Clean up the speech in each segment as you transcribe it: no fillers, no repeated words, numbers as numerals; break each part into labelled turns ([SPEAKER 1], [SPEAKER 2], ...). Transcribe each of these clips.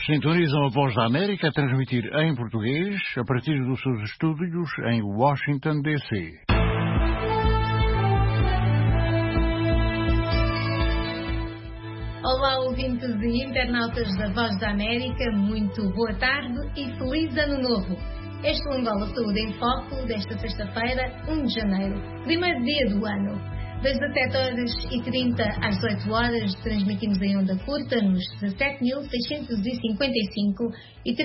[SPEAKER 1] Sintonizam a Voz da América a transmitir em português a partir dos seus estúdios em Washington, D.C.
[SPEAKER 2] Olá, ouvintes e internautas da Voz da América, muito boa tarde e feliz Ano Novo. Este é o Angola Saúde em Foco desta sexta-feira, 1 de janeiro, primeiro dia do ano. Das 17h30 às 18h transmitimos em onda curta nos 17.655 e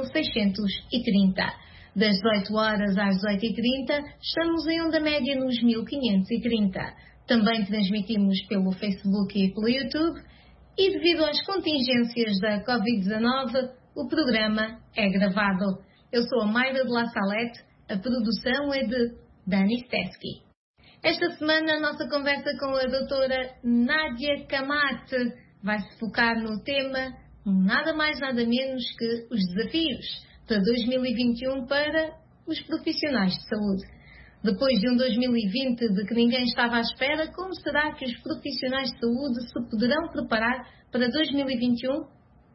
[SPEAKER 2] 13.630. Das 18h às 18h30 estamos em onda média nos 1.530. Também transmitimos pelo Facebook e pelo YouTube e devido às contingências da Covid-19 o programa é gravado. Eu sou a Mayra de La Salette, a produção é de Dani Stesky. Esta semana a nossa conversa com a doutora Nádia Camate vai se focar no tema nada mais nada menos que os desafios para 2021 para os profissionais de saúde. Depois de um 2020 de que ninguém estava à espera, como será que os profissionais de saúde se poderão preparar para 2021?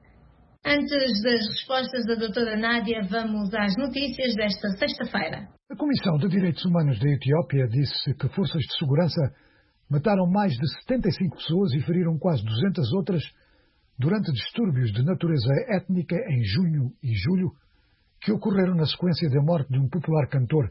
[SPEAKER 2] Antes das respostas da doutora Nádia, vamos às notícias desta sexta-feira.
[SPEAKER 3] A Comissão de Direitos Humanos da Etiópia disse que forças de segurança mataram mais de 75 pessoas e feriram quase 200 outras durante distúrbios de natureza étnica em junho e julho que ocorreram na sequência da morte de um popular cantor.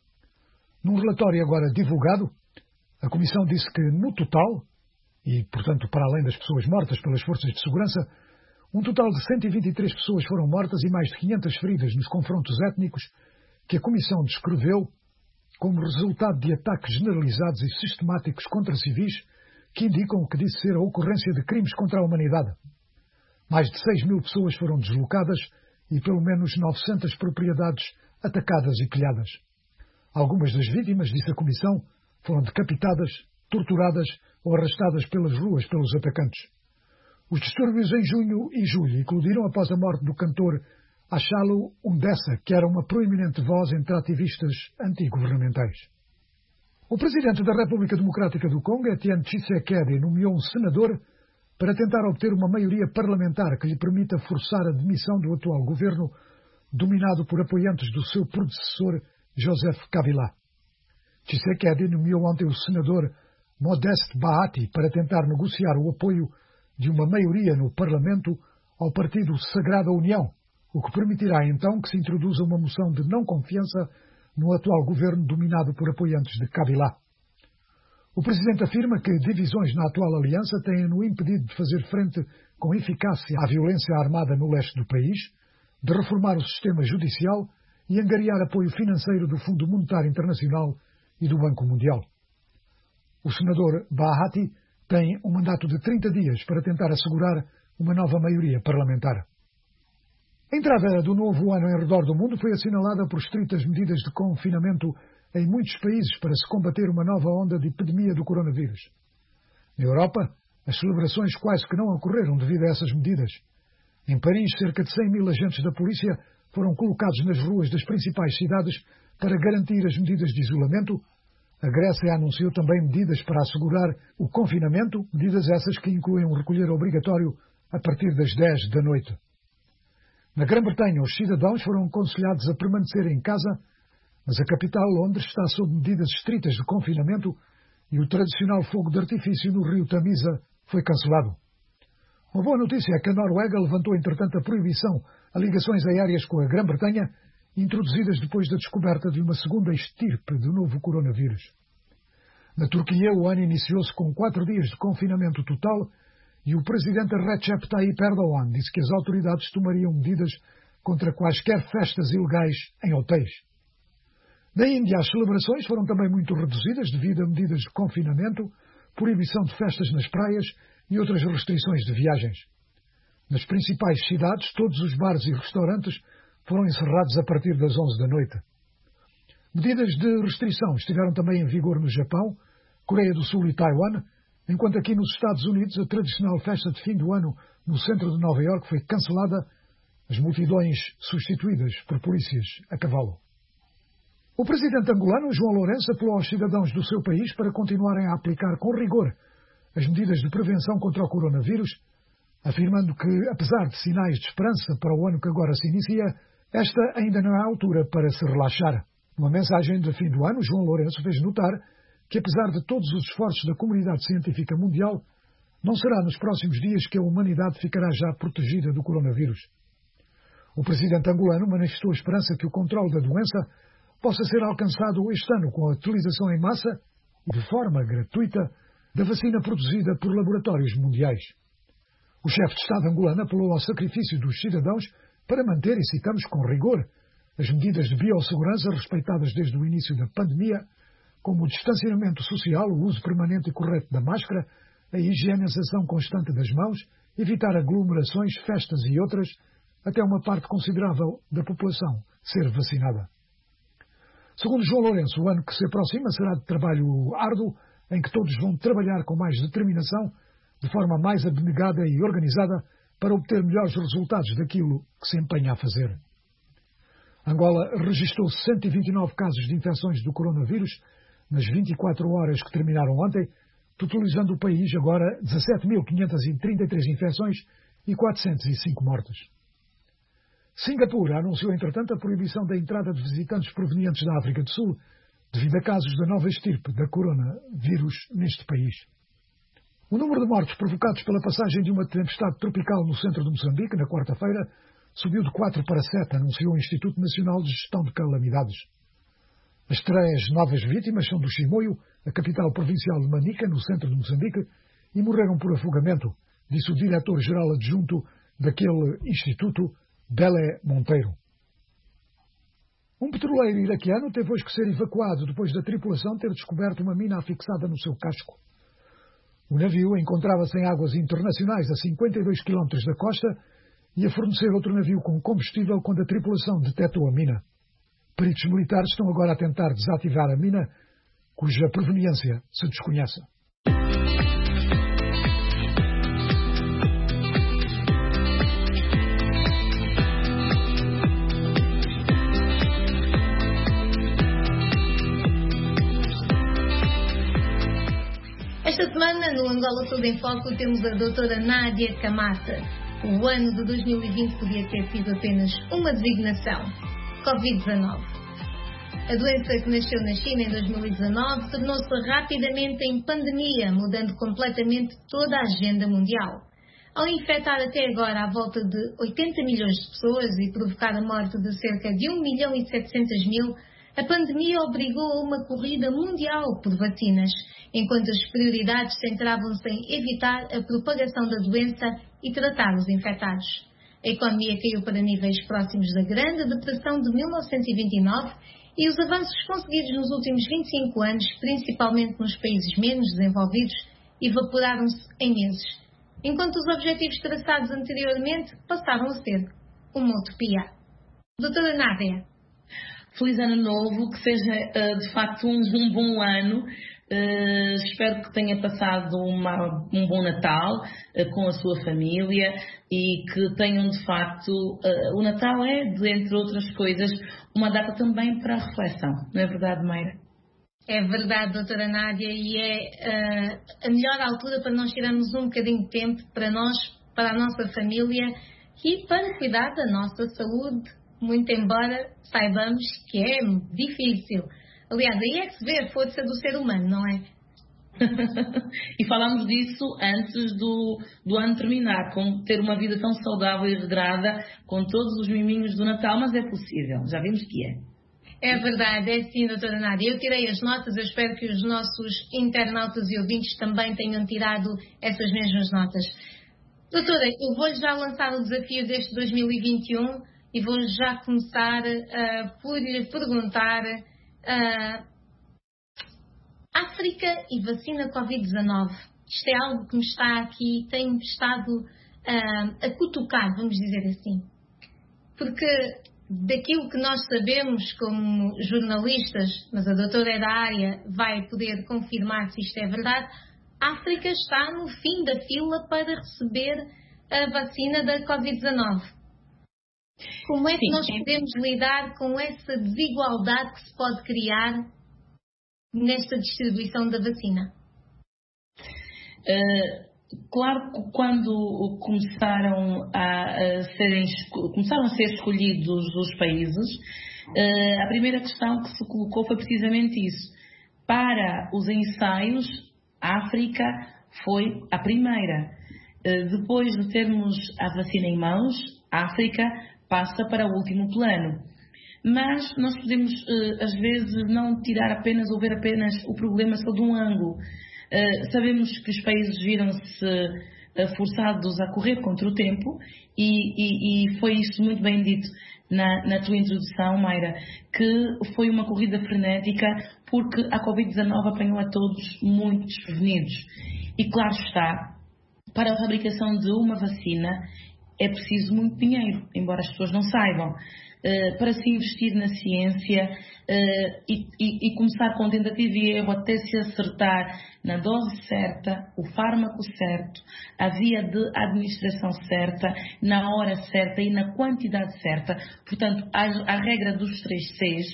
[SPEAKER 3] Num relatório agora divulgado, a Comissão disse que no total, e portanto para além das pessoas mortas pelas forças de segurança, um total de 123 pessoas foram mortas e mais de 500 feridas nos confrontos étnicos que a Comissão descreveu como resultado de ataques generalizados e sistemáticos contra civis que indicam o que disse ser a ocorrência de crimes contra a humanidade. Mais de 6.000 pessoas foram deslocadas e pelo menos 900 propriedades atacadas e pilhadas. Algumas das vítimas, disse a Comissão, foram decapitadas, torturadas ou arrastadas pelas ruas pelos atacantes. Os distúrbios em junho e julho eclodiram após a morte do cantor Hachalu Hundessa, que era uma proeminente voz entre ativistas antigovernamentais. O presidente da República Democrática do Congo, Etienne Tshisekedi, nomeou um senador para tentar obter uma maioria parlamentar que lhe permita forçar a demissão do atual governo, dominado por apoiantes do seu predecessor, Joseph Kabila. Tshisekedi nomeou ontem o senador Modeste Bahati para tentar negociar o apoio de uma maioria no Parlamento ao partido Sagrada União, o que permitirá então que se introduza uma moção de não confiança no atual governo dominado por apoiantes de Kabila. O presidente afirma que divisões na atual aliança têm-no impedido de fazer frente com eficácia à violência armada no leste do país, de reformar o sistema judicial e angariar apoio financeiro do Fundo Monetário Internacional e do Banco Mundial. O senador Bahati tem um mandato de 30 dias para tentar assegurar uma nova maioria parlamentar. A entrada do novo ano em redor do mundo foi assinalada por estritas medidas de confinamento em muitos países para se combater uma nova onda de epidemia do coronavírus. Na Europa, as celebrações quase que não ocorreram devido a essas medidas. Em Paris, cerca de 100.000 agentes da polícia foram colocados nas ruas das principais cidades para garantir as medidas de isolamento. A Grécia anunciou também medidas para assegurar o confinamento, medidas essas que incluem um recolher obrigatório a partir das 10 da noite. Na Grã-Bretanha, os cidadãos foram aconselhados a permanecer em casa, mas a capital, Londres, está sob medidas estritas de confinamento e o tradicional fogo de artifício no rio Tamisa foi cancelado. Uma boa notícia é que a Noruega levantou, entretanto, a proibição a ligações aéreas com a Grã-Bretanha, introduzidas depois da descoberta de uma segunda estirpe do novo coronavírus. Na Turquia, o ano iniciou-se com 4 dias de confinamento total e o presidente Recep Tayyip Erdogan disse que as autoridades tomariam medidas contra quaisquer festas ilegais em hotéis. Na Índia, as celebrações foram também muito reduzidas devido a medidas de confinamento, proibição de festas nas praias e outras restrições de viagens. Nas principais cidades, todos os bares e restaurantes foram encerrados a partir das 11 da noite. Medidas de restrição estiveram também em vigor no Japão, Coreia do Sul e Taiwan, enquanto aqui nos Estados Unidos a tradicional festa de fim do ano no centro de Nova Iorque foi cancelada, as multidões substituídas por polícias a cavalo. O presidente angolano, João Lourenço, apelou aos cidadãos do seu país para continuarem a aplicar com rigor as medidas de prevenção contra o coronavírus, afirmando que, apesar de sinais de esperança para o ano que agora se inicia, esta ainda não é a altura para se relaxar. Numa mensagem de fim do ano, João Lourenço fez notar que, apesar de todos os esforços da comunidade científica mundial, não será nos próximos dias que a humanidade ficará já protegida do coronavírus. O presidente angolano manifestou a esperança que o controle da doença possa ser alcançado este ano com a utilização em massa e de forma gratuita da vacina produzida por laboratórios mundiais. O chefe de Estado angolano apelou ao sacrifício dos cidadãos para manter, e citamos com rigor, as medidas de biossegurança respeitadas desde o início da pandemia, como o distanciamento social, o uso permanente e correto da máscara, a higienização constante das mãos, evitar aglomerações, festas e outras, até uma parte considerável da população ser vacinada. Segundo João Lourenço, o ano que se aproxima será de trabalho árduo, em que todos vão trabalhar com mais determinação, de forma mais abnegada e organizada, para obter melhores resultados daquilo que se empenha a fazer. Angola registrou 129 casos de infecções do coronavírus nas 24 horas que terminaram ontem, totalizando o país agora 17.533 infecções e 405 mortes. Singapura anunciou, entretanto, a proibição da entrada de visitantes provenientes da África do Sul, devido a casos da nova estirpe da coronavírus neste país. O número de mortes provocados pela passagem de uma tempestade tropical no centro de Moçambique, na quarta-feira, subiu de 4 para 7, anunciou o Instituto Nacional de Gestão de Calamidades. As 3 novas vítimas são do Chimoio, a capital provincial de Manica, no centro de Moçambique, e morreram por afogamento, disse o diretor-geral adjunto daquele instituto, Belé Monteiro. Um petroleiro iraquiano teve hoje que ser evacuado depois da tripulação ter descoberto uma mina afixada no seu casco. O navio encontrava-se em águas internacionais a 52 km da costa e a fornecer outro navio com combustível quando a tripulação detectou a mina. Peritos militares estão agora a tentar desativar a mina, cuja proveniência se desconhece.
[SPEAKER 2] Esta semana, no Angola Saúde em Foco, temos a doutora Nádia Camata. O ano de 2020 podia ter sido apenas uma designação: Covid-19. A doença que nasceu na China em 2019 tornou-se rapidamente em pandemia, mudando completamente toda a agenda mundial. Ao infectar até agora à volta de 80 milhões de pessoas e provocar a morte de cerca de 1.700.000, a pandemia obrigou a uma corrida mundial por vacinas, enquanto as prioridades centravam-se em evitar a propagação da doença e tratar os infectados. A economia caiu para níveis próximos da Grande Depressão de 1929 e os avanços conseguidos nos últimos 25 anos, principalmente nos países menos desenvolvidos, evaporaram-se em meses, enquanto os objetivos traçados anteriormente passaram a ser uma utopia. Doutora Nádia.
[SPEAKER 4] Feliz Ano Novo, que seja de facto um bom ano. Espero que tenha passado um bom Natal com a sua família e que tenham de facto, o Natal é, entre outras coisas, uma data também para a reflexão, não é verdade, Mayra?
[SPEAKER 2] É verdade, doutora Nádia, e é a melhor altura para nós tirarmos um bocadinho de tempo para nós, para a nossa família e para cuidar da nossa saúde, muito embora saibamos que é difícil. Aliás, aí é que se vê a força do ser humano, não é?
[SPEAKER 4] E falámos disso antes do ano terminar, como ter uma vida tão saudável e regrada, com todos os miminhos do Natal, mas é possível, já vimos que é.
[SPEAKER 2] É verdade, é sim, doutora Nádia. Eu tirei as notas, eu espero que os nossos internautas e ouvintes também tenham tirado essas mesmas notas. Doutora, eu vou já lançar o desafio deste 2021 e vou já começar por lhe perguntar... África e vacina Covid-19. Isto é algo que me está aqui, tem estado a cutucar, vamos dizer assim. Porque daquilo que nós sabemos como jornalistas, mas a doutora é da área, vai poder confirmar se isto é verdade, a África está no fim da fila para receber a vacina da Covid-19. Como é que nós podemos lidar com essa desigualdade que se pode criar nesta distribuição da vacina?
[SPEAKER 4] Claro que quando começaram a ser escolhidos os países, a primeira questão que se colocou foi precisamente isso. Para os ensaios, a África foi a primeira. Depois de termos a vacina em mãos, a África passa para o último plano. Mas nós podemos, às vezes, não tirar apenas ou ver apenas o problema só de um ângulo. Sabemos que os países viram-se forçados a correr contra o tempo e foi isso muito bem dito na tua introdução, Mayra, que foi uma corrida frenética porque a Covid-19 apanhou a todos muito desprevenidos. E claro está, para a fabricação de uma vacina é preciso muito dinheiro, embora as pessoas não saibam. Para se investir na ciência e começar com tentativa e erro até se acertar na dose certa, o fármaco certo, a via de administração certa, na hora certa e na quantidade certa. Portanto, a regra dos 3 Cs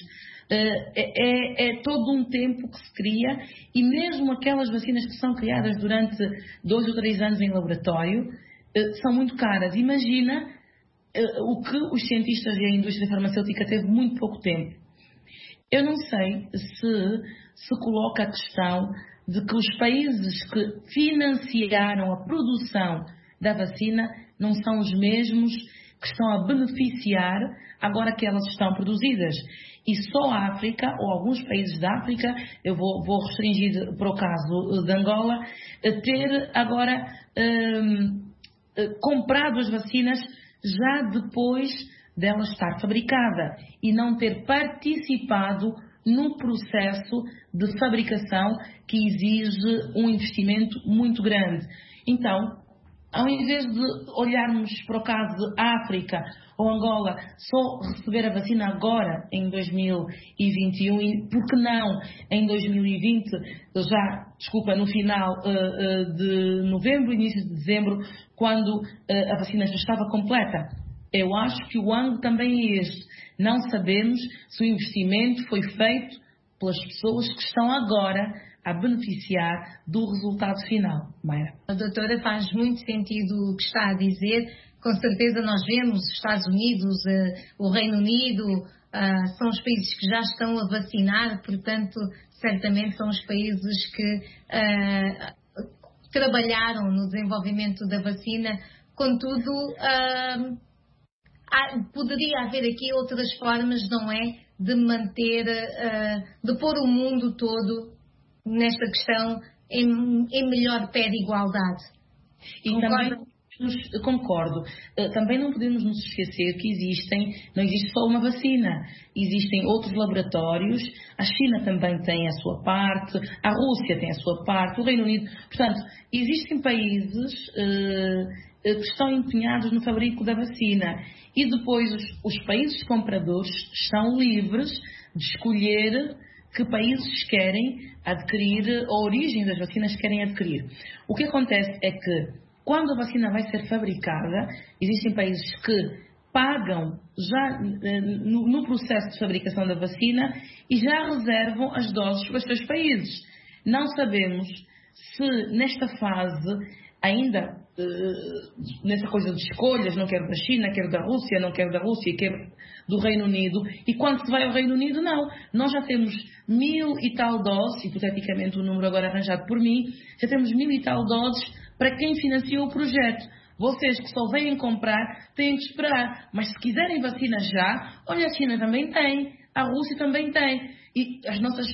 [SPEAKER 4] é todo um tempo que se cria, e mesmo aquelas vacinas que são criadas durante 2 ou 3 anos em laboratório são muito caras. Imagina o que os cientistas e a indústria farmacêutica teve muito pouco tempo. Eu não sei se coloca a questão de que os países que financiaram a produção da vacina não são os mesmos que estão a beneficiar agora que elas estão produzidas. E só a África, ou alguns países da África, eu vou restringir para o caso de Angola, ter agora comprado as vacinas já depois dela estar fabricada e não ter participado no processo de fabricação que exige um investimento muito grande. Então, ao invés de olharmos para o caso de África ou Angola, só receber a vacina agora, em 2021, e por que não em 2020, no final de novembro, início de dezembro, quando a vacina já estava completa. Eu acho que o ângulo também é este. Não sabemos se o investimento foi feito pelas pessoas que estão agora a beneficiar do resultado final. Mayra.
[SPEAKER 2] A doutora, faz muito sentido o que está a dizer. Com certeza nós vemos os Estados Unidos, o Reino Unido, são os países que já estão a vacinar, portanto, certamente são os países que trabalharam no desenvolvimento da vacina. Contudo, poderia haver aqui outras formas, não é? De manter, de pôr o mundo todo nesta questão em melhor pé de igualdade.
[SPEAKER 4] E concordo. Também não podemos nos esquecer que não existe só uma vacina. Existem outros laboratórios. A China também tem a sua parte, a Rússia tem a sua parte, o Reino Unido. Portanto, existem países que estão empenhados no fabrico da vacina. E depois os países compradores estão livres de escolher que países querem adquirir, a origem das vacinas que querem adquirir. O que acontece é que, quando a vacina vai ser fabricada, existem países que pagam já no processo de fabricação da vacina e já reservam as doses para os seus países. Não sabemos se nesta fase, ainda nessa coisa de escolhas, não quero da China, quero da Rússia, não quero da Rússia, quero do Reino Unido, e quando se vai ao Reino Unido, não. Nós já temos 1000 e tal doses, hipoteticamente o número agora arranjado por mim, já temos 1000 e tal doses para quem financiou o projeto. Vocês que só vêm comprar têm que esperar, mas se quiserem vacina já, olha, a China também tem, a Rússia também tem, e as nossas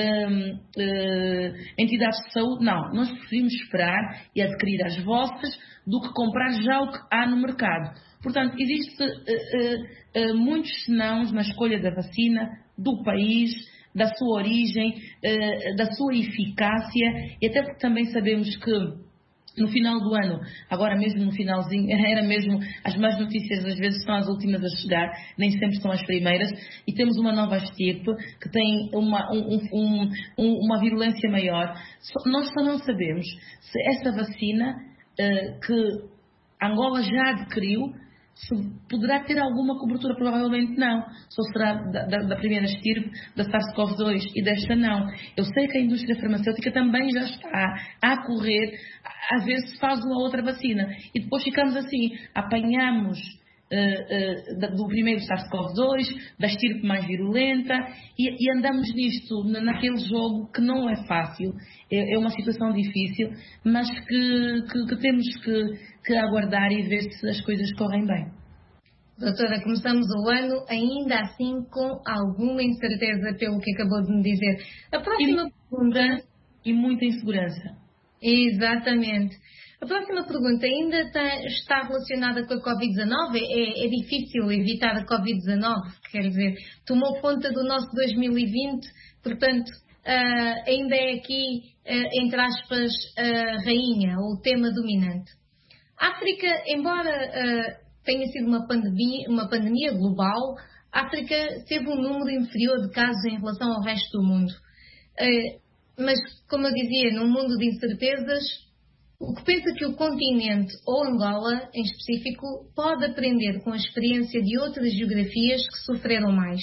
[SPEAKER 4] entidades de saúde, não, nós preferimos esperar e adquirir as vossas do que comprar já o que há no mercado. Portanto, existe muitos senãos na escolha da vacina, do país, da sua origem, da sua eficácia, e até porque também sabemos que no final do ano, agora mesmo no finalzinho, era mesmo, as más notícias às vezes são as últimas a chegar, nem sempre são as primeiras, e temos uma nova estirpe que tem uma virulência maior. Nós só não sabemos se essa vacina que Angola já adquiriu, Se poderá ter alguma cobertura? Provavelmente não. Só será da primeira estirpe, da SARS-CoV-2 e desta não. Eu sei que a indústria farmacêutica também já está a correr a ver se faz uma outra vacina. E depois ficamos assim, apanhamos do primeiro SARS-CoV-2, da estirpe mais virulenta e andamos nisto, naquele jogo que não é fácil, é uma situação difícil, mas que temos que aguardar e ver se as coisas correm bem.
[SPEAKER 2] Doutora, começamos o ano ainda assim com alguma incerteza pelo que acabou de me dizer. A próxima pergunta...
[SPEAKER 4] E muita insegurança.
[SPEAKER 2] Exatamente. A próxima pergunta ainda está relacionada com a Covid-19. É difícil evitar a Covid-19, quer dizer, tomou conta do nosso 2020, portanto, ainda é aqui, entre aspas, a rainha, ou o tema dominante. A África, embora tenha sido uma pandemia global, a África teve um número inferior de casos em relação ao resto do mundo. Mas, como eu dizia, num mundo de incertezas, o que pensa que o continente, ou Angola em específico, pode aprender com a experiência de outras geografias que sofreram mais?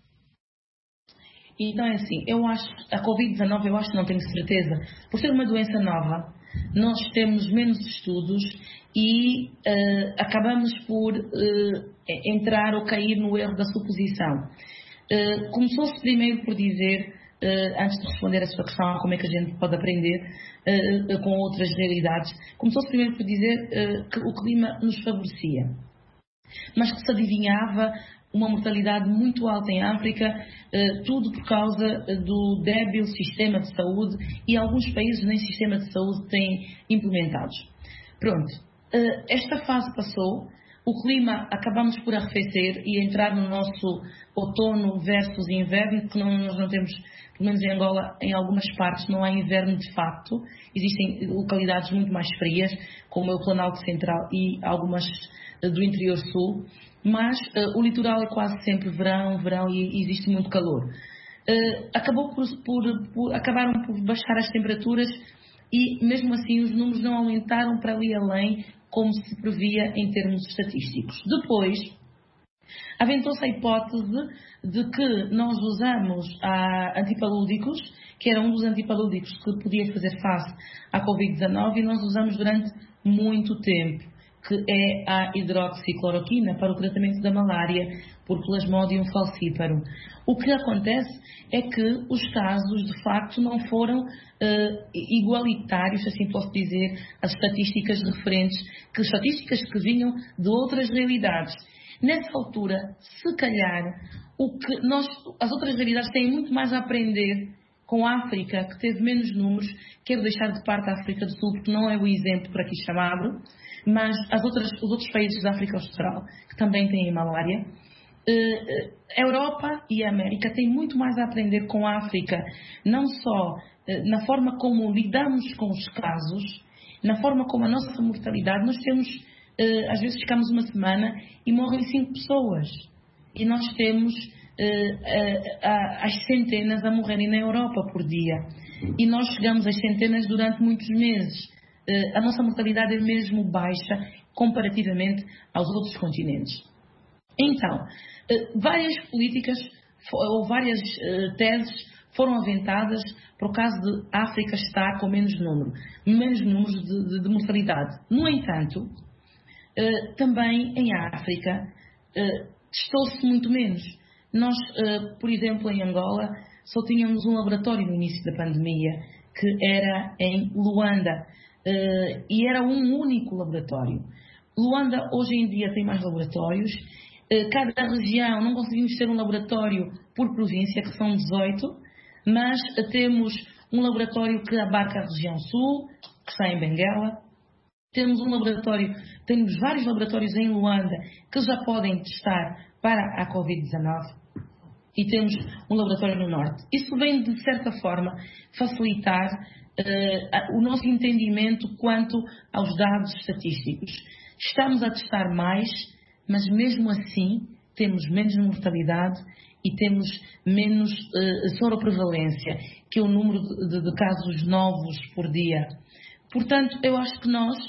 [SPEAKER 4] Então é assim, eu acho, a Covid-19 eu acho que não tenho certeza, por ser uma doença nova, nós temos menos estudos e acabamos por entrar ou cair no erro da suposição. Começou-se primeiro por dizer, antes de responder a sua questão, como é que a gente pode aprender com outras realidades, começou-se primeiro por dizer que o clima nos favorecia, mas que se adivinhava uma mortalidade muito alta em África, tudo por causa do débil sistema de saúde, e alguns países nem sistema de saúde têm implementados. Pronto, esta fase passou, o clima acabamos por arrefecer e entrar no nosso outono versus inverno, que nós não temos, pelo menos em Angola, em algumas partes não há inverno de facto, existem localidades muito mais frias, como é o Planalto Central e algumas do interior sul, mas o litoral é quase sempre verão e existe muito calor. Acabaram por baixar as temperaturas e mesmo assim os números não aumentaram para ali além como se previa em termos estatísticos. Depois, aventou-se a hipótese de que nós usamos antipalúdicos, que era um dos antipalúdicos que podia fazer face à Covid-19, e nós usamos durante muito tempo, que é a hidroxicloroquina para o tratamento da malária por Plasmodium falciparum. O que acontece é que os casos, de facto, não foram igualitários, assim posso dizer, às estatísticas referentes, estatísticas que vinham de outras realidades. Nessa altura, se calhar, as outras realidades têm muito mais a aprender com a África, que teve menos números. Quero deixar de parte a África do Sul, porque não é o exemplo por aqui chamado, mas os outros países da África Austral, que também têm malária. A Europa e a América têm muito mais a aprender com a África, não só na forma como lidamos com os casos, na forma como a nossa mortalidade. Nós temos, às vezes ficamos uma semana e morrem 5 pessoas. E nós temos as centenas a morrerem na Europa por dia. E nós chegamos às centenas durante muitos meses. A nossa mortalidade é mesmo baixa comparativamente aos outros continentes. Então, várias políticas ou várias teses foram aventadas para o caso de África estar com menos números de mortalidade. No entanto, também em África testou-se muito menos. Nós, por exemplo, em Angola, só tínhamos um laboratório no início da pandemia, que era em Luanda, e era um único laboratório. Luanda hoje em dia tem mais laboratórios. Cada região, não conseguimos ter um laboratório por província, que são 18, mas temos um laboratório que abarca a região sul, que está em Benguela. Temos vários laboratórios em Luanda que já podem testar para a Covid-19. E temos um laboratório no norte. Isso vem, de certa forma, facilitar o nosso entendimento quanto aos dados estatísticos. Estamos a testar mais, mas mesmo assim temos menos mortalidade e temos menos soroprevalência, que é o número de casos novos por dia. Portanto, eu acho que nós,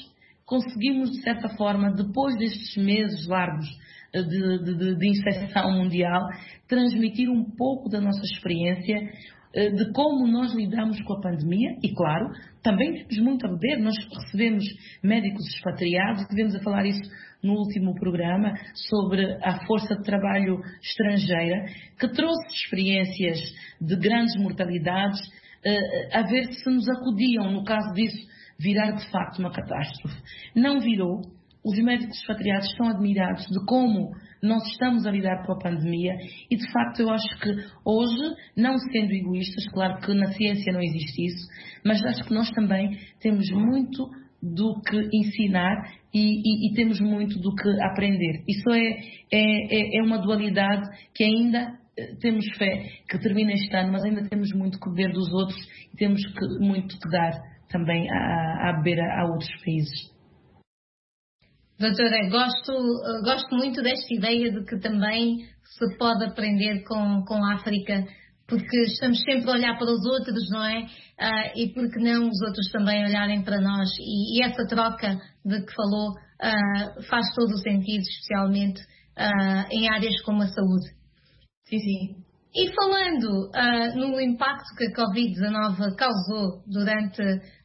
[SPEAKER 4] conseguimos, de certa forma, depois destes meses largos de infecção mundial, transmitir um pouco da nossa experiência, de como nós lidamos com a pandemia. E claro, também temos muito a beber. Nós recebemos médicos expatriados, estivemos a falar isso no último programa, sobre a força de trabalho estrangeira, que trouxe experiências de grandes mortalidades, a ver se nos acudiam, no caso disso, virar de facto uma catástrofe. Não virou. Os médicos expatriados estão admirados de como nós estamos a lidar com a pandemia e, de facto, eu acho que hoje, não sendo egoístas, claro que na ciência não existe isso, mas acho que nós também temos muito do que ensinar e temos muito do que aprender. Isso é uma dualidade que ainda temos fé que termina este ano, mas ainda temos muito que beber dos outros e temos muito que dar também a beber a outros países.
[SPEAKER 2] Doutora, gosto muito desta ideia de que também se pode aprender com a África, porque estamos sempre a olhar para os outros, não é? E porque não os outros também olharem para nós? E essa troca de que falou faz todo o sentido, especialmente em áreas como a saúde.
[SPEAKER 4] Sim, sim.
[SPEAKER 2] E falando no impacto que a Covid-19 causou durante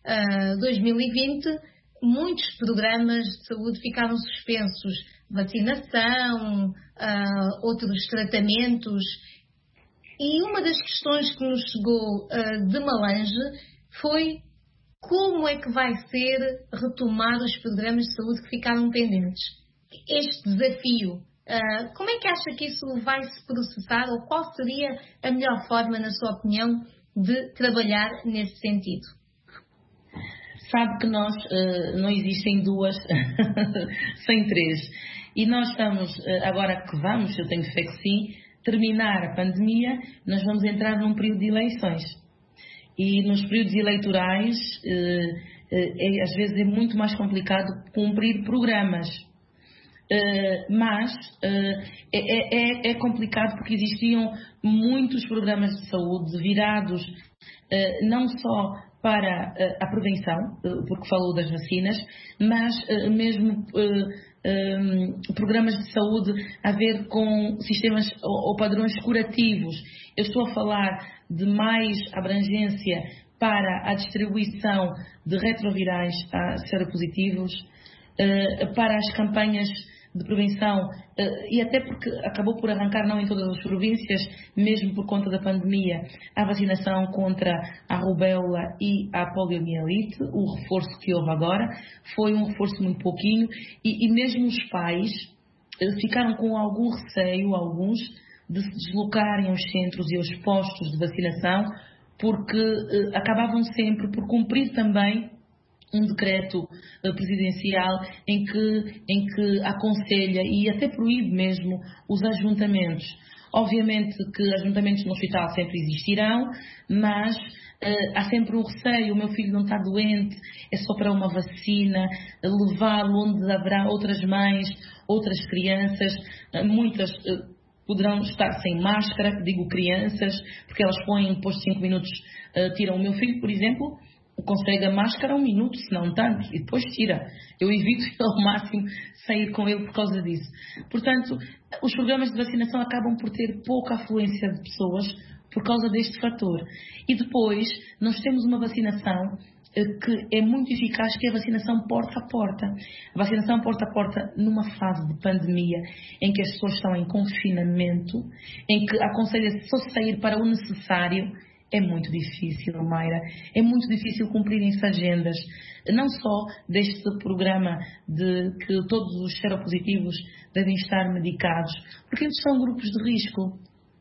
[SPEAKER 2] 2020, muitos programas de saúde ficaram suspensos. Vacinação, outros tratamentos. E uma das questões que nos chegou de Malange foi como é que vai ser retomar os programas de saúde que ficaram pendentes. Este desafio, como é que acha que isso vai se processar, ou qual seria a melhor forma, na sua opinião, de trabalhar nesse sentido?
[SPEAKER 4] Sabe que nós não existem duas sem três. E nós estamos, agora que vamos, eu tenho fé que sim, terminar a pandemia, nós vamos entrar num período de eleições. E nos períodos eleitorais, às vezes é muito mais complicado cumprir programas. Mas é complicado porque existiam muitos programas de saúde virados não só para a prevenção, porque falou das vacinas, mas mesmo programas de saúde a ver com sistemas ou padrões curativos. Eu estou a falar de mais abrangência para a distribuição de retrovirais a seropositivos, para as campanhas de prevenção, e até porque acabou por arrancar, não em todas as províncias, mesmo por conta da pandemia, a vacinação contra a rubéola e a poliomielite. O reforço que houve agora foi um reforço muito pouquinho, e mesmo os pais ficaram com algum receio, alguns, de se deslocarem aos centros e aos postos de vacinação, porque acabavam sempre por cumprir também um decreto presidencial em que aconselha e até proíbe mesmo os ajuntamentos. Obviamente que ajuntamentos no hospital sempre existirão, mas há sempre um receio: o meu filho não está doente, é só para uma vacina, levá-lo onde haverá outras mães, outras crianças, muitas poderão estar sem máscara, digo crianças, porque elas põem depois de 5 minutos, tiram. O meu filho, por exemplo, consegue a máscara 1 minuto, se não tanto, e depois tira. Eu evito ao máximo sair com ele por causa disso. Portanto, os programas de vacinação acabam por ter pouca afluência de pessoas por causa deste fator. E depois, nós temos uma vacinação que é muito eficaz, que é a vacinação porta a porta. A vacinação porta a porta numa fase de pandemia em que as pessoas estão em confinamento, em que aconselha-se só sair para o necessário. É muito difícil, Mayra, é muito difícil cumprirem-se agendas, não só deste programa de que todos os seropositivos devem estar medicados, porque eles são grupos de risco.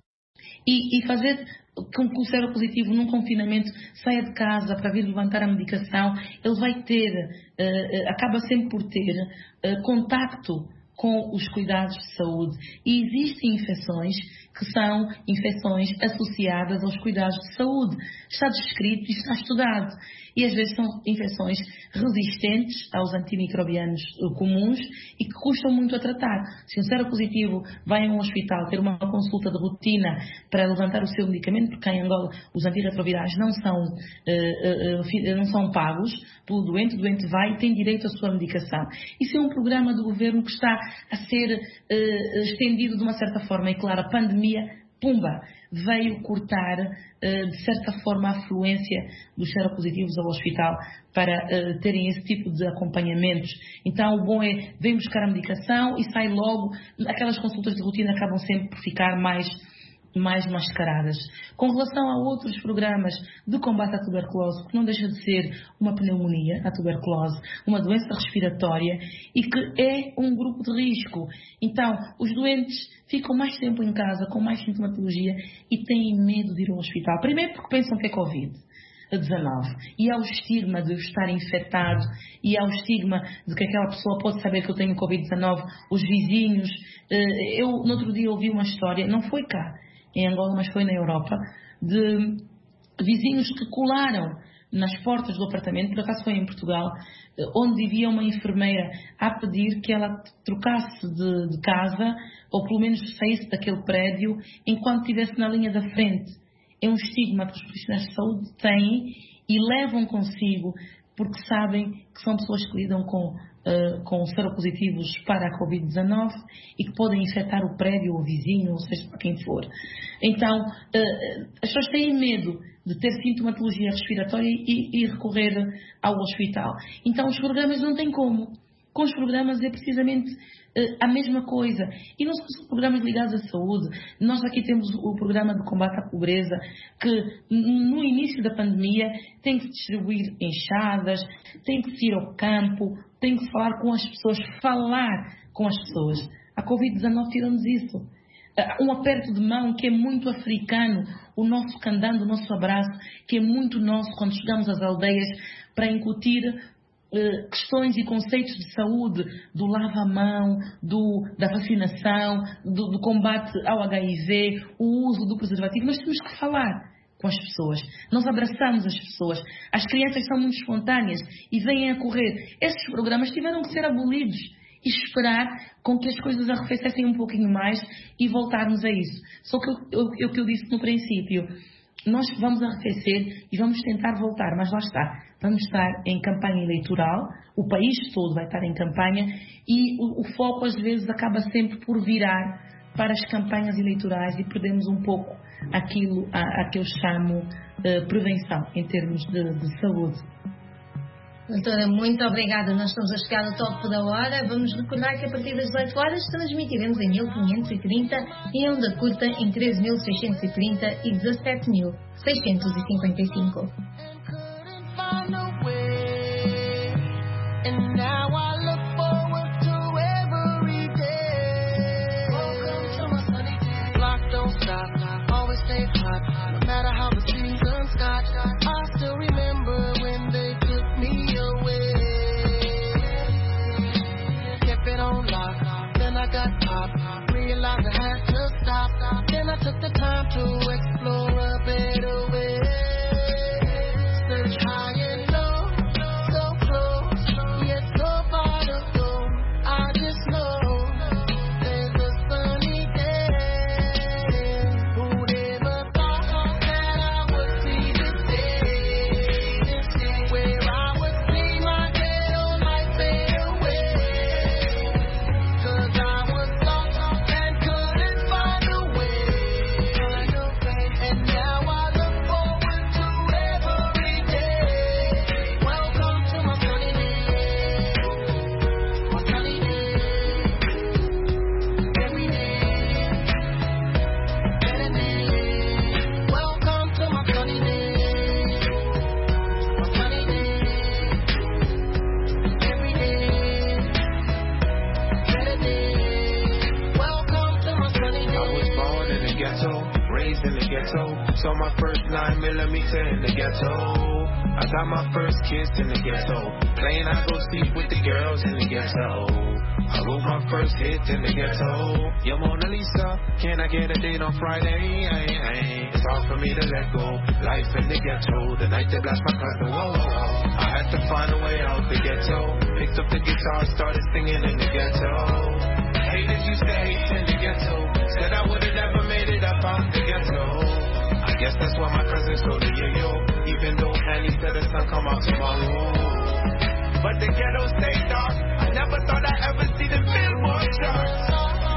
[SPEAKER 4] E fazer com que o seropositivo num confinamento saia de casa para vir levantar a medicação, ele vai ter, acaba sempre por ter contacto com os cuidados de saúde. E existem infecções que são infecções associadas aos cuidados de saúde. Está descrito e está estudado. e às vezes são infecções resistentes aos antimicrobianos comuns e que custam muito a tratar. Se um seropositivo vai a um hospital ter uma consulta de rotina para levantar o seu medicamento, porque em Angola os antirretrovirais não são pagos pelo doente, o doente vai e tem direito à sua medicação. Isso é um programa do governo que está a ser estendido de uma certa forma, e claro, a pandemia, pumba, veio cortar, de certa forma, a afluência dos seropositivos ao hospital para terem esse tipo de acompanhamentos. Então, o bom é, vem buscar a medicação e sai logo. Aquelas consultas de rotina acabam sempre por ficar mais mascaradas. Com relação a outros programas de combate à tuberculose, que não deixa de ser uma pneumonia, a tuberculose, uma doença respiratória e que é um grupo de risco. Então, os doentes ficam mais tempo em casa, com mais sintomatologia e têm medo de ir ao hospital. Primeiro porque pensam que é Covid-19 e há o estigma de estar infectado e há o estigma de que aquela pessoa pode saber que eu tenho Covid-19, os vizinhos. Eu, no outro dia, ouvi uma história, não foi cá em Angola, mas foi na Europa, de vizinhos que colaram nas portas do apartamento, por acaso foi em Portugal, onde vivia uma enfermeira a pedir que ela trocasse de casa, ou pelo menos saísse daquele prédio, enquanto estivesse na linha da frente. É um estigma que os profissionais de saúde têm e levam consigo, porque sabem que são pessoas que lidam com seropositivos para a Covid-19 e que podem infectar o prédio, o vizinho, ou seja, para quem for. Então, as pessoas têm medo de ter sintomatologia respiratória e recorrer ao hospital. Então, os programas não têm como. Com os programas é precisamente a mesma coisa. E não são programas ligados à saúde. Nós aqui temos o programa de combate à pobreza, que no início da pandemia tem que distribuir enxadas, tem que ir ao campo, tem que falar com as pessoas, A Covid-19 tirou-nos isso. Um aperto de mão que é muito africano, o nosso candando, o nosso abraço, que é muito nosso quando chegamos às aldeias para incutir questões e conceitos de saúde, do lava-mão, da vacinação, do combate ao HIV, o uso do preservativo. Nós temos que falar com as pessoas. Nós abraçamos as pessoas. As crianças são muito espontâneas e vêm a correr. Esses programas tiveram que ser abolidos e esperar com que as coisas arrefecessem um pouquinho mais e voltarmos a isso. Só que o que eu disse no princípio, nós vamos arrefecer e vamos tentar voltar, mas lá está. Vamos estar em campanha eleitoral, o país todo vai estar em campanha e o foco às vezes acaba sempre por virar para as campanhas eleitorais e perdemos um pouco aquilo a que eu chamo prevenção em termos de saúde.
[SPEAKER 2] Doutora, muito obrigada. Nós estamos a chegar ao topo da hora. Vamos recordar que a partir das 18 horas transmitiremos em 1530 e onda curta em 13.630 e 17.655.
[SPEAKER 5] Took the time to explore a better way. Search high and low, so close, yet so far to go. I just know there's a sunny day. Who'd ever thought that I would see this day, where I would see my ghetto life fade away. 'Cause I was lost and couldn't find a way.
[SPEAKER 6] In the ghetto, saw my first 9mm in the ghetto. I got my first kiss in the ghetto. Playing I go sleep with the girls in the ghetto. I wrote my first hit in the ghetto. Yo, Mona Lisa, can I get a date on Friday? It's hard for me to let go. Life in the ghetto, the night they blast my cousin. Whoa, whoa, whoa. I had to find a way out the ghetto. Picked up the guitar, started singing in the ghetto. Haters used to hate in the ghetto. Said I would've never made it up out the ghetto. I guess that's why my cousin stole the yo-yo. Even though Annie said the sun come out tomorrow. But the ghetto stayed dark. I never thought I'd ever see the Billboard charts.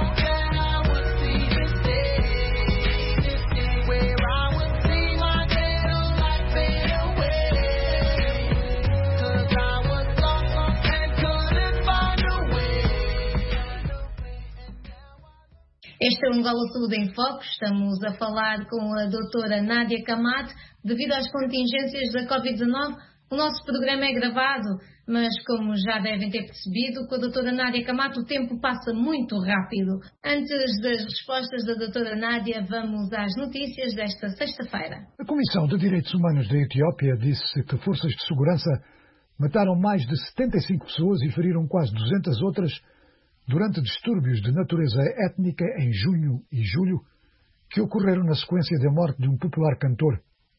[SPEAKER 2] Este é o Angola Saúde em Foco. Estamos a falar com a doutora Nádia Camato. Devido às contingências da Covid-19, o nosso programa é gravado, mas como já devem ter percebido, com a doutora Nádia Camato o tempo passa muito rápido. Antes das respostas da doutora Nádia, vamos às notícias desta sexta-feira.
[SPEAKER 3] A Comissão de Direitos Humanos da Etiópia disse que forças de segurança mataram mais de 75 pessoas e feriram quase 200 outras durante distúrbios de natureza étnica em junho e julho que ocorreram na sequência da morte de um popular cantor.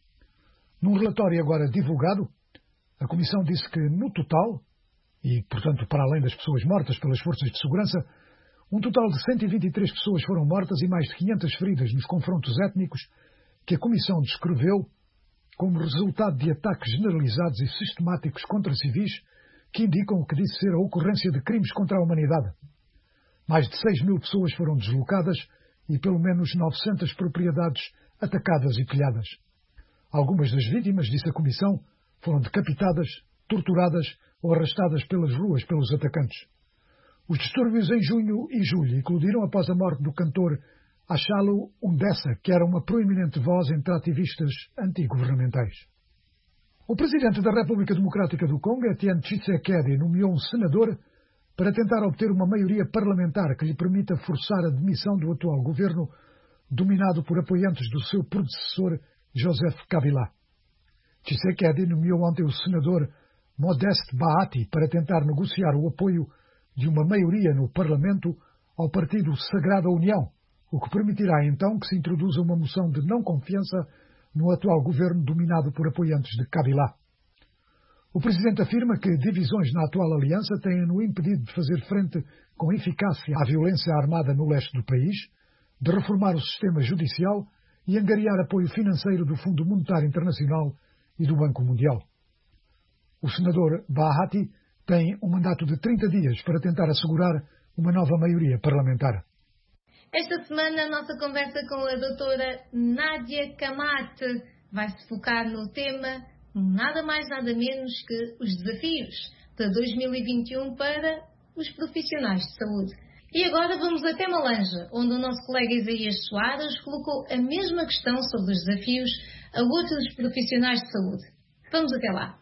[SPEAKER 3] Num relatório agora divulgado, a Comissão disse que, no total, e, portanto, para além das pessoas mortas pelas forças de segurança, um total de 123 pessoas foram mortas e mais de 500 feridas nos confrontos étnicos que a Comissão descreveu como resultado de ataques generalizados e sistemáticos contra civis que indicam o que disse ser a ocorrência de crimes contra a humanidade. Mais de 6 mil pessoas foram deslocadas e pelo menos 900 propriedades atacadas e pilhadas. Algumas das vítimas, disse a Comissão, foram decapitadas, torturadas ou arrastadas pelas ruas pelos atacantes. Os distúrbios em junho e julho eclodiram após a morte do cantor Achalo Undessa, que era uma proeminente voz entre ativistas antigovernamentais. O presidente da República Democrática do Congo, Etienne Tshisekedi, nomeou um senador para tentar obter uma maioria parlamentar que lhe permita forçar a demissão do atual governo, dominado por apoiantes do seu predecessor, Joseph Kabila. Tshisekedi nomeou ontem o senador Modeste Bahati para tentar negociar o apoio de uma maioria no Parlamento ao partido Sagrada União, o que permitirá então que se introduza uma moção de não confiança no atual governo dominado por apoiantes de Kabila. O presidente afirma que divisões na atual aliança têm-no impedido de fazer frente com eficácia à violência armada no leste do país, de reformar o sistema judicial e angariar apoio financeiro do Fundo Monetário Internacional e do Banco Mundial. O senador Bahati tem um mandato de 30 dias para tentar assegurar uma nova maioria parlamentar.
[SPEAKER 2] Esta semana a nossa conversa com a doutora Nádia Camato vai-se focar no tema nada mais nada menos que os desafios de 2021 para os profissionais de saúde. E agora vamos até Malanja, onde o nosso colega Isaías Soares colocou a mesma questão sobre os desafios a outros profissionais de saúde. Vamos até lá.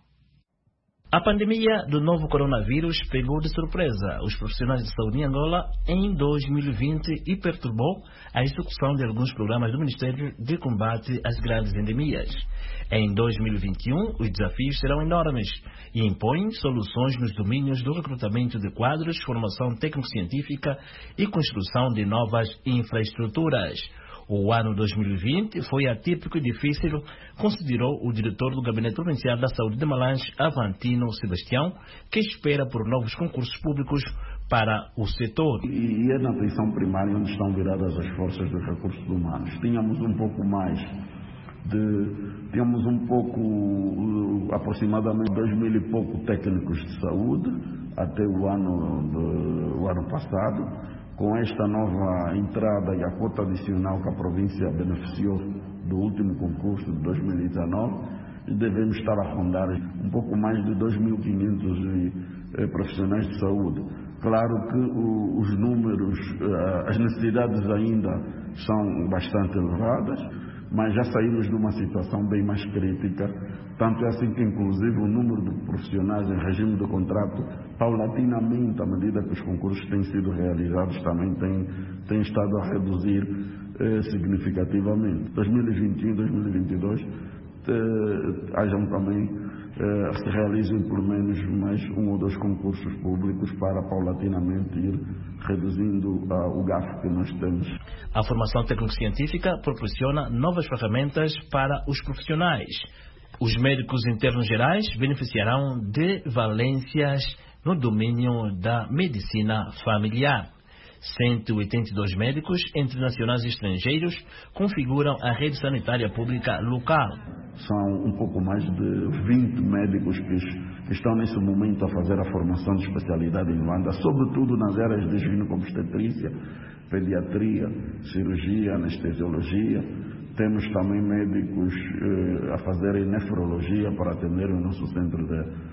[SPEAKER 7] A pandemia do novo coronavírus pegou de surpresa os profissionais de saúde em Angola em 2020 e perturbou a execução de alguns programas do Ministério de Combate às Grandes Endemias. Em 2021, os desafios serão enormes e impõem soluções nos domínios do recrutamento de quadros, formação técnico-científica e construção de novas infraestruturas. O ano 2020 foi atípico e difícil, considerou o diretor do Gabinete Provincial da Saúde de Malanje, Avantino Sebastião, que espera por novos concursos públicos para o setor.
[SPEAKER 8] E é na atenção primária onde estão viradas as forças de recursos humanos. Tínhamos aproximadamente 2.000 e pouco técnicos de saúde até o ano passado. Com esta nova entrada e a cota adicional que a província beneficiou do último concurso de 2019, devemos estar a rondar um pouco mais de 2.500 profissionais de saúde. Claro que os números, as necessidades ainda são bastante elevadas, mas já saímos de uma situação bem mais crítica, tanto é assim que inclusive o número de profissionais em regime de contrato, paulatinamente, à medida que os concursos têm sido realizados, também tem estado a reduzir significativamente. 2021 e 2022 hajam também se realizem pelo menos mais 1 ou 2 concursos públicos para paulatinamente ir reduzindo o gasto que nós temos.
[SPEAKER 7] A formação técnico-científica proporciona novas ferramentas para os profissionais. Os médicos internos gerais beneficiarão de valências no domínio da medicina familiar. 182 médicos, entre nacionais e estrangeiros, configuram a rede sanitária pública local.
[SPEAKER 8] São um pouco mais de 20 médicos que estão nesse momento a fazer a formação de especialidade em Luanda, sobretudo nas áreas de ginecobstetrícia, pediatria, cirurgia, anestesiologia. Temos também médicos a fazerem nefrologia para atender o nosso centro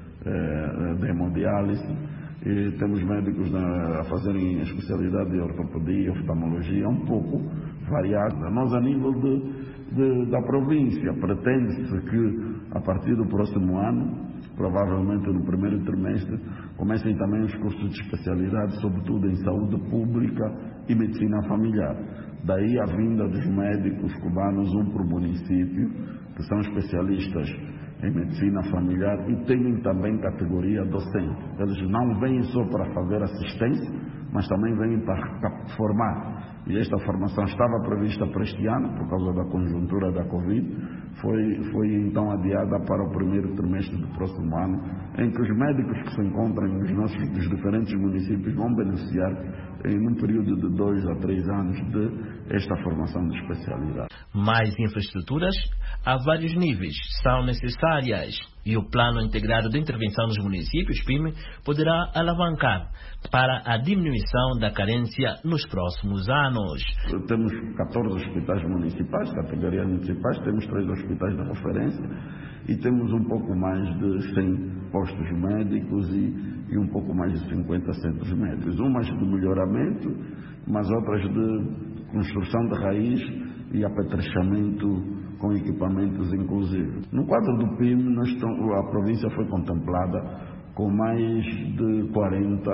[SPEAKER 8] de hemodiálise. E temos médicos a fazerem a especialidade de ortopedia, oftalmologia, um pouco variada. Nós, a nível da província, pretende-se que, a partir do próximo ano, provavelmente no primeiro trimestre, comecem também os cursos de especialidade, sobretudo em saúde pública e medicina familiar. Daí a vinda dos médicos cubanos, um por município, que são especialistas em medicina familiar e têm também categoria docente. Eles não vêm só para fazer assistência, mas também vêm para formar. E esta formação estava prevista para este ano, por causa da conjuntura da Covid, foi então adiada para o primeiro trimestre do próximo ano, em que os médicos que se encontram dos diferentes municípios vão beneficiar em um período de 2 a 3 anos de esta formação de especialidade.
[SPEAKER 7] Mais infraestruturas a vários níveis são necessárias e o Plano Integrado de Intervenção nos Municípios, PIM, poderá alavancar para a diminuição da carência nos próximos anos.
[SPEAKER 8] Temos 14 hospitais municipais, categorias municipais, temos 3 hospitais de referência e temos um pouco mais de 100 postos médicos e um pouco mais de 50 centros médicos. Umas de melhoramento, mas outras de construção de raiz e apetrechamento com equipamentos inclusivos. No quadro do PIM, a província foi contemplada com mais de 40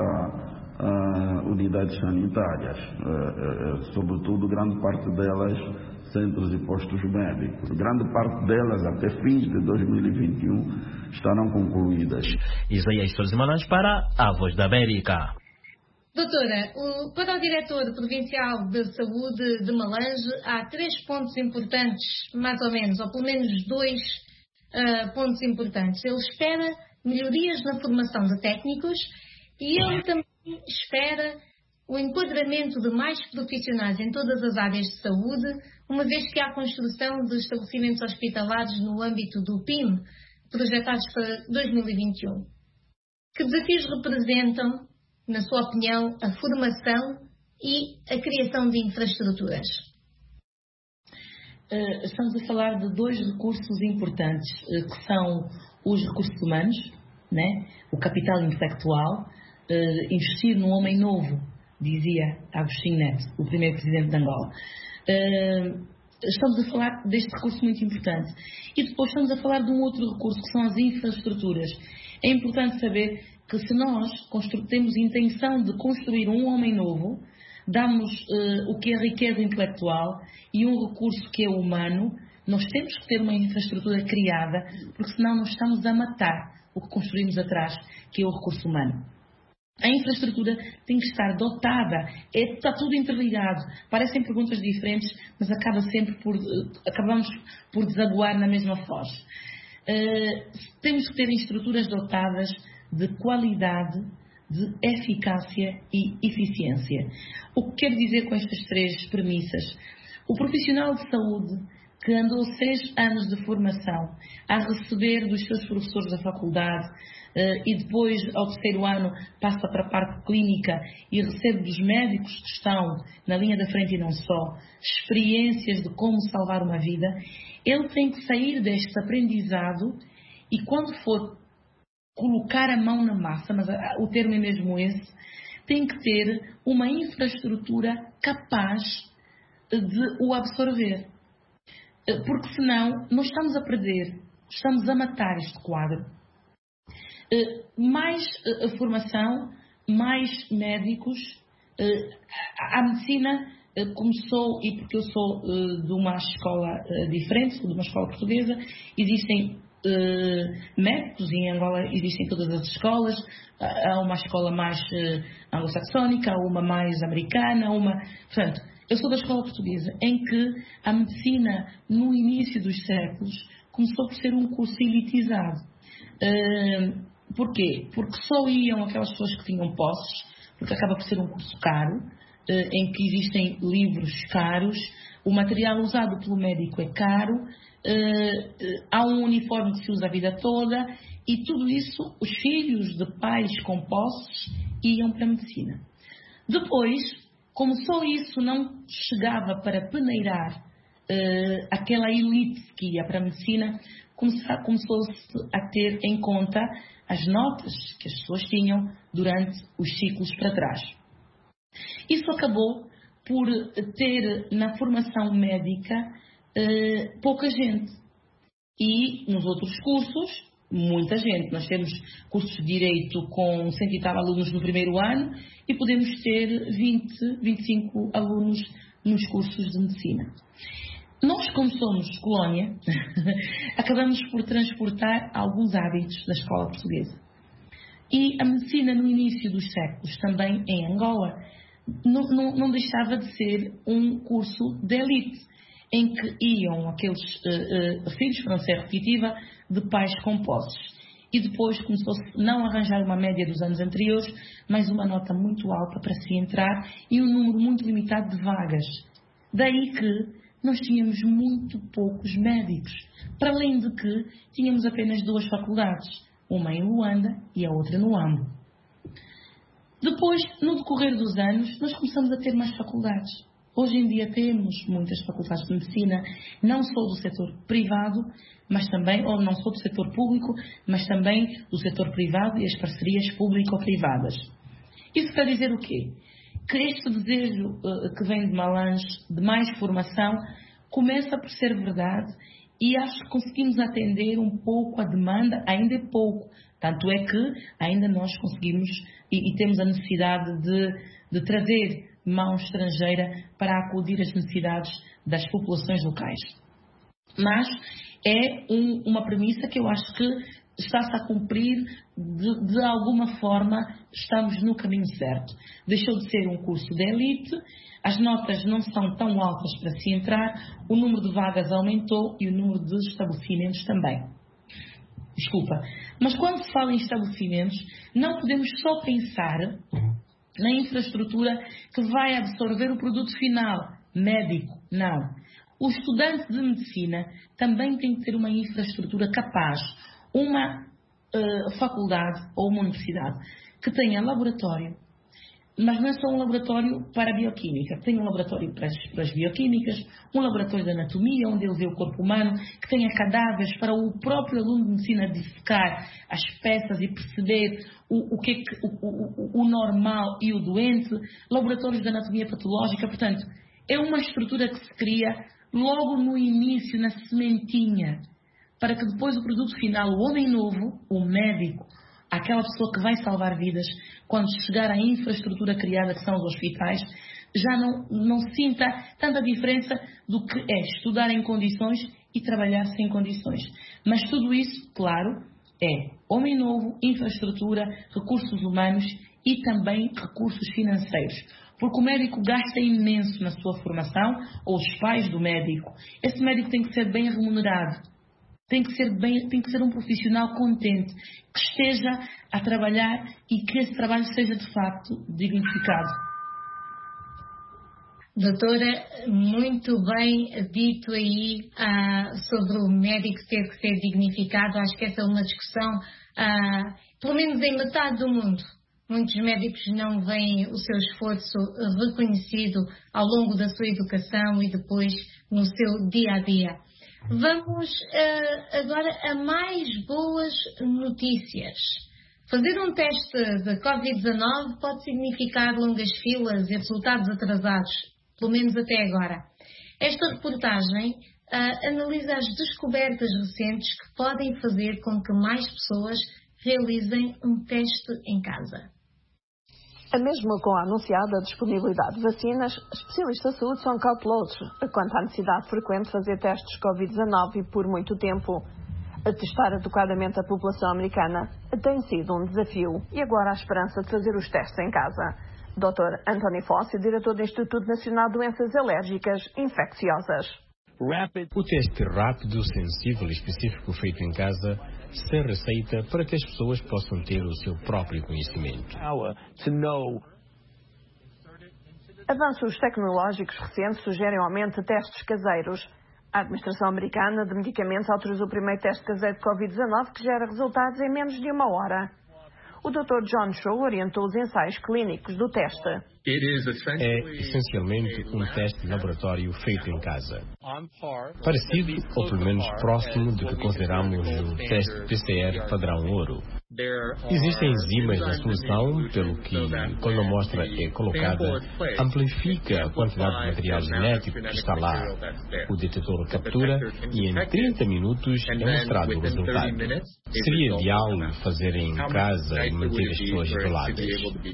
[SPEAKER 8] unidades sanitárias, sobretudo grande parte delas centros e postos médicos. Grande parte delas, até fins de 2021, estarão concluídas.
[SPEAKER 7] Isaías Sozimanas para a Voz da América.
[SPEAKER 2] Doutora, para o diretor provincial de saúde de Malange, há 3 pontos importantes, mais ou menos, ou pelo menos 2 pontos importantes. Ele espera melhorias na formação de técnicos e ele também espera o enquadramento de mais profissionais em todas as áreas de saúde, uma vez que há construção de estabelecimentos hospitalares no âmbito do PIM, projetados para 2021. Que desafios representam, na sua opinião, a formação e a criação de infraestruturas?
[SPEAKER 4] Estamos a falar de 2 recursos importantes, que são os recursos humanos, né? O capital intelectual, investir no homem novo, dizia Agostinho Neto, o primeiro presidente de Angola. Estamos a falar deste recurso muito importante. E depois estamos a falar de um outro recurso, que são as infraestruturas. É importante saber que se nós temos intenção de construir um homem novo, damos o que é riqueza intelectual e um recurso que é humano, nós temos que ter uma infraestrutura criada, porque senão nós estamos a matar o que construímos atrás, que é o recurso humano. A infraestrutura tem que estar dotada, está tudo interligado. Parecem perguntas diferentes, mas acabamos por desaguar na mesma foz. Temos que ter estruturas dotadas de qualidade, de eficácia e eficiência. O que quero dizer com estas 3 premissas? O profissional de saúde que andou 6 anos de formação a receber dos seus professores da faculdade e depois, ao 3º ano, passa para a parte clínica e recebe dos médicos que estão na linha da frente e não só, experiências de como salvar uma vida, ele tem que sair deste aprendizado e quando for colocar a mão na massa, mas o termo é mesmo esse, tem que ter uma infraestrutura capaz de o absorver. Porque senão nós estamos a perder, estamos a matar este quadro. Mais formação, mais médicos. A medicina começou, e porque eu sou de uma escola diferente, de uma escola portuguesa, existem métodos, e em Angola existem todas as escolas. Há uma escola mais anglo-saxónica, uma mais americana, Portanto, eu sou da escola portuguesa, em que a medicina, no início dos séculos, começou por ser um curso elitizado. Porquê? Porque só iam aquelas pessoas que tinham posses, porque acaba por ser um curso caro, em que existem livros caros, o material usado pelo médico é caro, há um uniforme que se usa a vida toda, e tudo isso, os filhos de pais com posses iam para a medicina. Depois, como só isso não chegava para peneirar aquela elite que ia para a medicina, começou-se a ter em conta as notas que as pessoas tinham durante os ciclos para trás. Isso acabou por ter na formação médica pouca gente. E nos outros cursos, muita gente. Nós temos cursos de Direito com 100 e tal alunos no primeiro ano e podemos ter 20, 25 alunos nos cursos de Medicina. Nós, como somos colónia, acabamos por transportar alguns hábitos da escola portuguesa. E a medicina, no início dos séculos, também em Angola, não deixava de ser um curso de elite, em que iam aqueles filhos, para não ser repetitiva, de pais com posses. E depois começou-se não a arranjar uma média dos anos anteriores, mas uma nota muito alta para se entrar e um número muito limitado de vagas. Daí que nós tínhamos muito poucos médicos, para além de que tínhamos apenas 2 faculdades, uma em Luanda e a outra no Ambo. Depois, no decorrer dos anos, nós começamos a ter mais faculdades. Hoje em dia temos muitas faculdades de medicina, não só do setor privado, mas também, ou não só do setor público, mas também do setor privado e as parcerias público-privadas. Isso quer dizer o quê? Que este desejo que vem de Malange, de mais formação, começa por ser verdade e acho que conseguimos atender um pouco a demanda, ainda é pouco. Tanto é que ainda nós conseguimos e temos a necessidade de trazer mão estrangeira para acudir às necessidades das populações locais. Mas é uma premissa que eu acho que está-se a cumprir de alguma forma, estamos no caminho certo. Deixou de ser um curso de elite, as notas não são tão altas para se entrar, o número de vagas aumentou e o número de estabelecimentos também. Desculpa, mas quando se fala em estabelecimentos, não podemos só pensar na infraestrutura que vai absorver o produto final, médico, não. O estudante de medicina também tem que ter uma infraestrutura capaz, uma faculdade ou uma universidade que tenha laboratório, mas não é só um laboratório para a bioquímica, tem um laboratório para as bioquímicas, um laboratório de anatomia, onde ele vê o corpo humano, que tenha cadáveres para o próprio aluno de medicina dissecar as peças e perceber o normal e o doente, laboratórios de anatomia patológica. Portanto, é uma estrutura que se cria logo no início, na sementinha, para que depois o produto final, o homem novo, o médico, aquela pessoa que vai salvar vidas, quando chegar à infraestrutura criada, que são os hospitais, já não sinta tanta diferença do que é estudar em condições e trabalhar sem condições. Mas tudo isso, claro, é homem novo, infraestrutura, recursos humanos e também recursos financeiros. Porque o médico gasta imenso na sua formação, ou os pais do médico. Esse médico tem que ser bem remunerado. Tem que ser um profissional contente, que esteja a trabalhar e que esse trabalho seja de facto dignificado.
[SPEAKER 2] Doutora, muito bem dito aí sobre o médico ter que ser dignificado. Acho que essa é uma discussão, pelo menos em metade do mundo. Muitos médicos não veem o seu esforço reconhecido ao longo da sua educação e depois no seu dia-a-dia. Vamos agora a mais boas notícias. Fazer um teste de Covid-19 pode significar longas filas e resultados atrasados, pelo menos até agora. Esta reportagem analisa as descobertas recentes que podem fazer com que mais pessoas realizem um teste em casa.
[SPEAKER 9] Mesmo com a anunciada disponibilidade de vacinas, especialistas de saúde são cautelosos quanto à necessidade frequente de fazer testes Covid-19 por muito tempo. Testar adequadamente a população americana tem sido um desafio e agora há esperança de fazer os testes em casa. Dr. Anthony Fossi, diretor do Instituto Nacional de Doenças Alérgicas Infecciosas.
[SPEAKER 10] O teste rápido, sensível e específico feito em casa, sem receita, para que as pessoas possam ter o seu próprio conhecimento.
[SPEAKER 9] Avanços tecnológicos recentes sugerem o aumento de testes caseiros. A Administração Americana de Medicamentos autorizou o primeiro teste caseiro de Covid-19 que gera resultados em menos de 1 hora. O Dr. John Shaw orientou os ensaios clínicos do teste.
[SPEAKER 10] É essencialmente um teste de laboratório feito em casa. Parecido, ou pelo menos próximo, do que consideramos o teste PCR padrão ouro. Existem enzimas na solução, pelo que, quando a amostra é colocada, amplifica a quantidade de material genético que está lá. O detetor captura e em 30 minutos é mostrado o resultado. Seria ideal fazer em casa e manter as pessoas isoladas.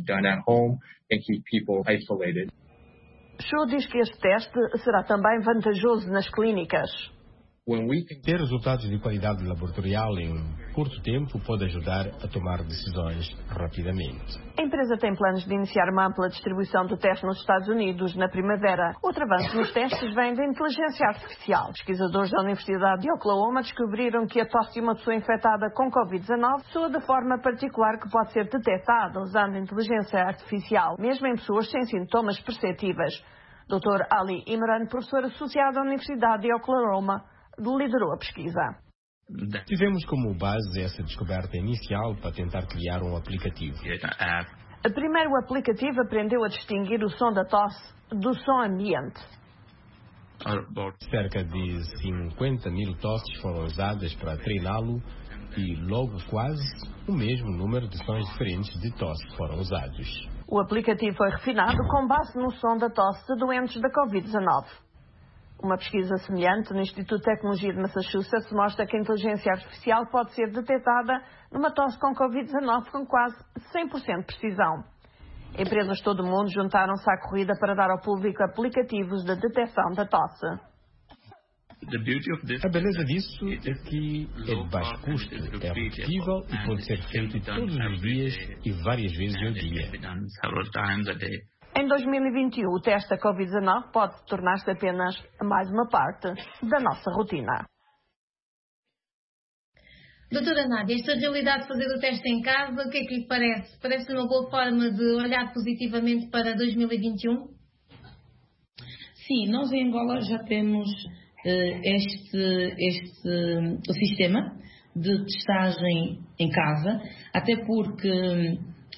[SPEAKER 9] Shaw diz que este teste será também vantajoso nas clínicas.
[SPEAKER 10] Ter resultados de qualidade laboratorial em um curto tempo pode ajudar a tomar decisões rapidamente.
[SPEAKER 9] A empresa tem planos de iniciar uma ampla distribuição do teste nos Estados Unidos na primavera. Outro avanço nos testes vem da inteligência artificial. Pesquisadores da Universidade de Oklahoma descobriram que a tosse de uma pessoa infectada com Covid-19 soa de forma particular que pode ser detectada usando inteligência artificial, mesmo em pessoas sem sintomas perceptíveis. Dr. Ali Imran, professor associado à Universidade de Oklahoma, liderou a pesquisa.
[SPEAKER 10] Tivemos como base essa descoberta inicial para tentar criar um aplicativo.
[SPEAKER 9] Primeiro, o aplicativo aprendeu a distinguir o som da tosse do som ambiente.
[SPEAKER 10] Cerca de 50 mil tosses foram usadas para treiná-lo e logo quase o mesmo número de sons diferentes de tosse foram usados.
[SPEAKER 9] O aplicativo foi refinado com base no som da tosse de doentes da Covid-19. Uma pesquisa semelhante no Instituto de Tecnologia de Massachusetts mostra que a inteligência artificial pode ser detectada numa tosse com Covid-19 com quase 100% de precisão. Empresas de todo o mundo juntaram-se à corrida para dar ao público aplicativos de detecção da tosse.
[SPEAKER 10] A beleza disso é que é de baixo custo, é repetível e pode ser feito todos os dias e várias vezes ao dia.
[SPEAKER 9] Em 2021, o teste da Covid-19 pode tornar-se apenas mais uma parte da nossa rotina.
[SPEAKER 2] Doutora Nádia, esta realidade de fazer o teste em casa, o que é que lhe parece? Parece uma boa forma de olhar positivamente para 2021?
[SPEAKER 4] Sim, nós em Angola já temos este sistema de testagem em casa, até porque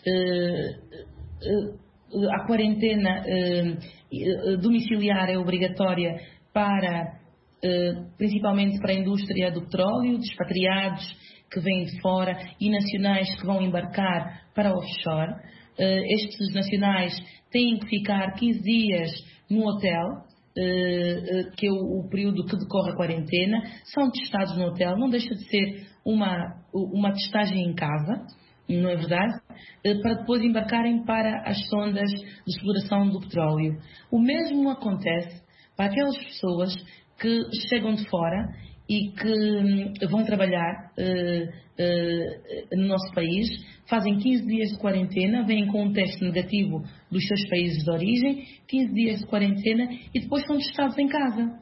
[SPEAKER 4] a quarentena domiciliar é obrigatória principalmente para a indústria do petróleo, dos expatriados que vêm de fora e nacionais que vão embarcar para o offshore. Estes nacionais têm que ficar 15 dias no hotel, que é o período que decorre a quarentena, são testados no hotel, não deixa de ser uma testagem em casa, não é verdade? Para depois embarcarem para as sondas de exploração do petróleo. O mesmo acontece para aquelas pessoas que chegam de fora e que vão trabalhar no nosso país, fazem 15 dias de quarentena, vêm com um teste negativo dos seus países de origem, 15 dias de quarentena e depois são testados em casa.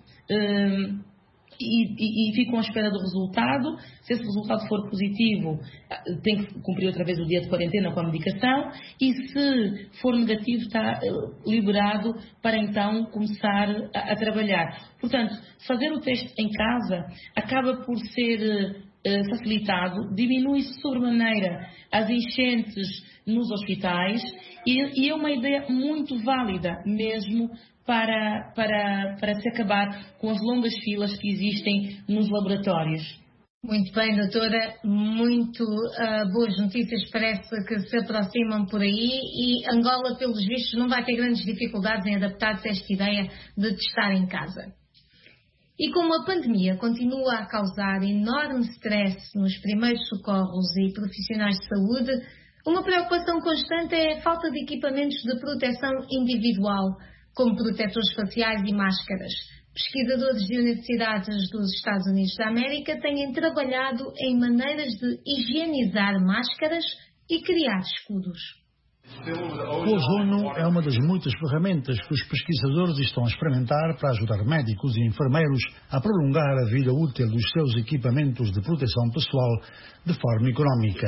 [SPEAKER 4] E ficam à espera do resultado. Se esse resultado for positivo, tem que cumprir outra vez o dia de quarentena com a medicação, e se for negativo está liberado para então começar a trabalhar. Portanto, fazer o teste em casa acaba por ser facilitado, diminui sobremaneira as enchentes nos hospitais e é uma ideia muito válida mesmo para se acabar com as longas filas que existem nos laboratórios.
[SPEAKER 2] Muito bem, doutora. Muito boas notícias parece que se aproximam por aí e Angola, pelos vistos, não vai ter grandes dificuldades em adaptar-se a esta ideia de testar em casa. E como a pandemia continua a causar enorme stress nos primeiros socorros e profissionais de saúde, uma preocupação constante é a falta de equipamentos de proteção individual, como protetores faciais e máscaras. Pesquisadores de universidades dos Estados Unidos da América têm trabalhado em maneiras de higienizar máscaras e criar escudos.
[SPEAKER 3] O ozono é uma das muitas ferramentas que os pesquisadores estão a experimentar para ajudar médicos e enfermeiros a prolongar a vida útil dos seus equipamentos de proteção pessoal de forma económica.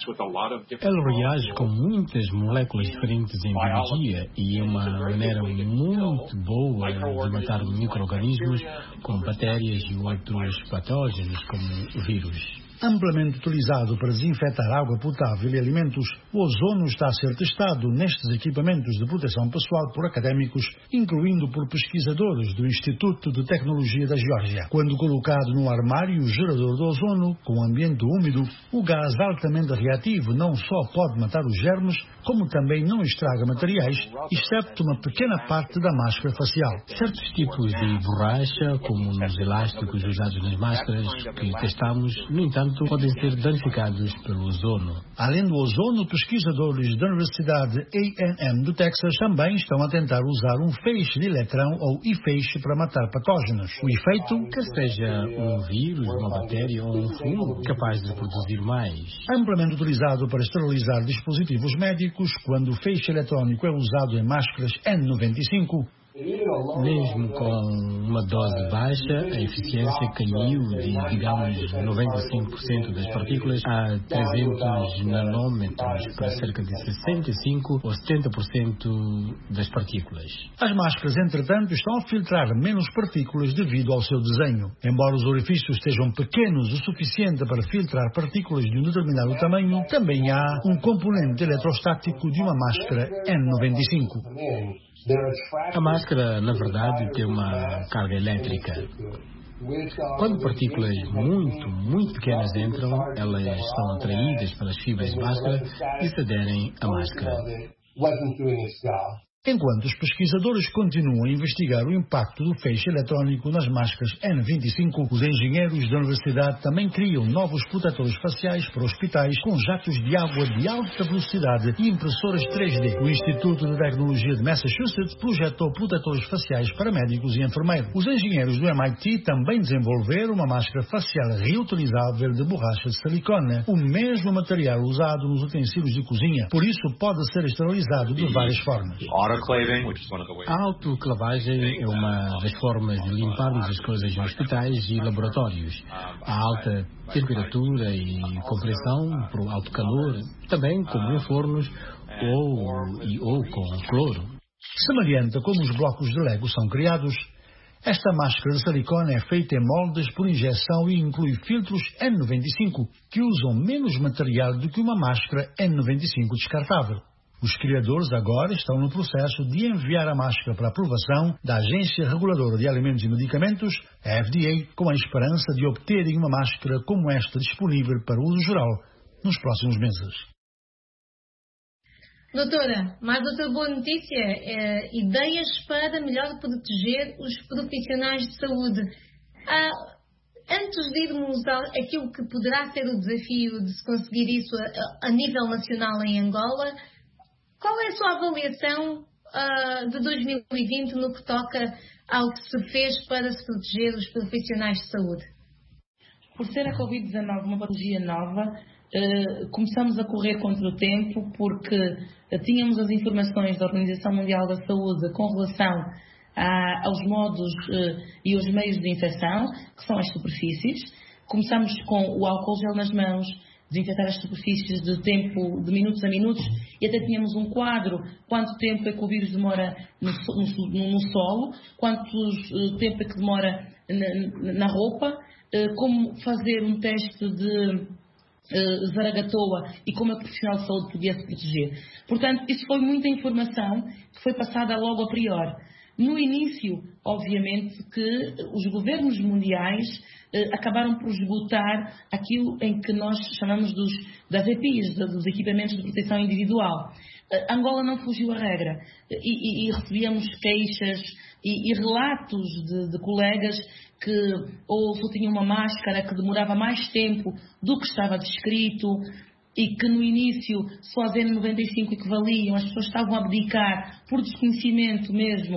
[SPEAKER 10] Ele reage com muitas moléculas diferentes em biologia e é uma maneira muito boa de matar micro-organismos como bactérias e outros patógenos como vírus.
[SPEAKER 3] Amplamente utilizado para desinfetar água potável e alimentos, o ozono está a ser testado nestes equipamentos de proteção pessoal por académicos, incluindo por pesquisadores do Instituto de Tecnologia da Geórgia. Quando colocado num armário gerador de ozono, com ambiente úmido, o gás altamente reativo não só pode matar os germes, como também não estraga materiais, excepto uma pequena parte da máscara facial.
[SPEAKER 10] Certos tipos de borracha, como nos elásticos usados nas máscaras que testamos, no entanto, podem ser danificados pelo ozono.
[SPEAKER 3] Além do ozono, pesquisadores da Universidade A&M do Texas também estão a tentar usar um feixe de eletrão ou e-feixe para matar patógenos. O efeito?
[SPEAKER 10] Que seja um vírus, uma bactéria ou um fungo capaz de produzir mais.
[SPEAKER 3] Amplamente utilizado para esterilizar dispositivos médicos, quando o feixe eletrónico é usado em máscaras N95,
[SPEAKER 10] mesmo com uma dose baixa, a eficiência caiu de, digamos, 95% das partículas a 300 nanômetros para cerca de 65 ou 70% das partículas.
[SPEAKER 3] As máscaras, entretanto, estão a filtrar menos partículas devido ao seu desenho. Embora os orifícios estejam pequenos o suficiente para filtrar partículas de um determinado tamanho, também há um componente eletrostático de uma máscara N95.
[SPEAKER 10] A máscara, na verdade, tem uma carga elétrica. Quando partículas muito pequenas entram, elas são atraídas pelas fibras de máscara e se aderem à máscara.
[SPEAKER 3] Enquanto os pesquisadores continuam a investigar o impacto do feixe eletrónico nas máscaras N95, os engenheiros da universidade também criam novos protetores faciais para hospitais com jatos de água de alta velocidade e impressoras 3D. O Instituto de Tecnologia de Massachusetts projetou protetores faciais para médicos e enfermeiros. Os engenheiros do MIT também desenvolveram uma máscara facial reutilizável de borracha de silicone, o mesmo material usado nos utensílios de cozinha. Por isso, pode ser esterilizado de várias formas.
[SPEAKER 10] A autoclavagem é uma das formas de limparmos as coisas em hospitais e laboratórios. A alta temperatura e compressão para o alto calor, também como em fornos ou com cloro.
[SPEAKER 3] Semelhante a como os blocos de Lego são criados, esta máscara de silicone é feita em moldes por injeção e inclui filtros N95, que usam menos material do que uma máscara N95 descartável. Os criadores agora estão no processo de enviar a máscara para aprovação da Agência Reguladora de Alimentos e Medicamentos, a FDA, com a esperança de obterem uma máscara como esta disponível para uso geral nos próximos meses.
[SPEAKER 2] Doutora, mais outra boa notícia, ideias para melhor proteger os profissionais de saúde. Antes de irmos àquilo que poderá ser o desafio de se conseguir isso a nível nacional em Angola, qual é a sua avaliação de 2020 no que toca ao que se fez para se proteger os profissionais de saúde?
[SPEAKER 4] Por ser a Covid-19 uma patologia nova, começamos a correr contra o tempo porque tínhamos as informações da Organização Mundial da Saúde com relação aos modos e os meios de infecção, que são as superfícies. Começamos com o álcool gel nas mãos, desinfetar as superfícies de minutos a minutos, e até tínhamos um quadro, quanto tempo é que o vírus demora no solo, quanto tempo é que demora na roupa, como fazer um teste de Zaragatoa e como é que o profissional de saúde podia se proteger. Portanto, isso foi muita informação que foi passada logo a priori. No início, obviamente, que os governos mundiais acabaram por esgotar aquilo em que nós chamamos das EPIs, dos equipamentos de proteção individual. Angola não fugiu à regra e recebíamos queixas e relatos de colegas que ou só tinham uma máscara que demorava mais tempo do que estava descrito e que no início só as N95 equivaliam, as pessoas estavam a abdicar por desconhecimento mesmo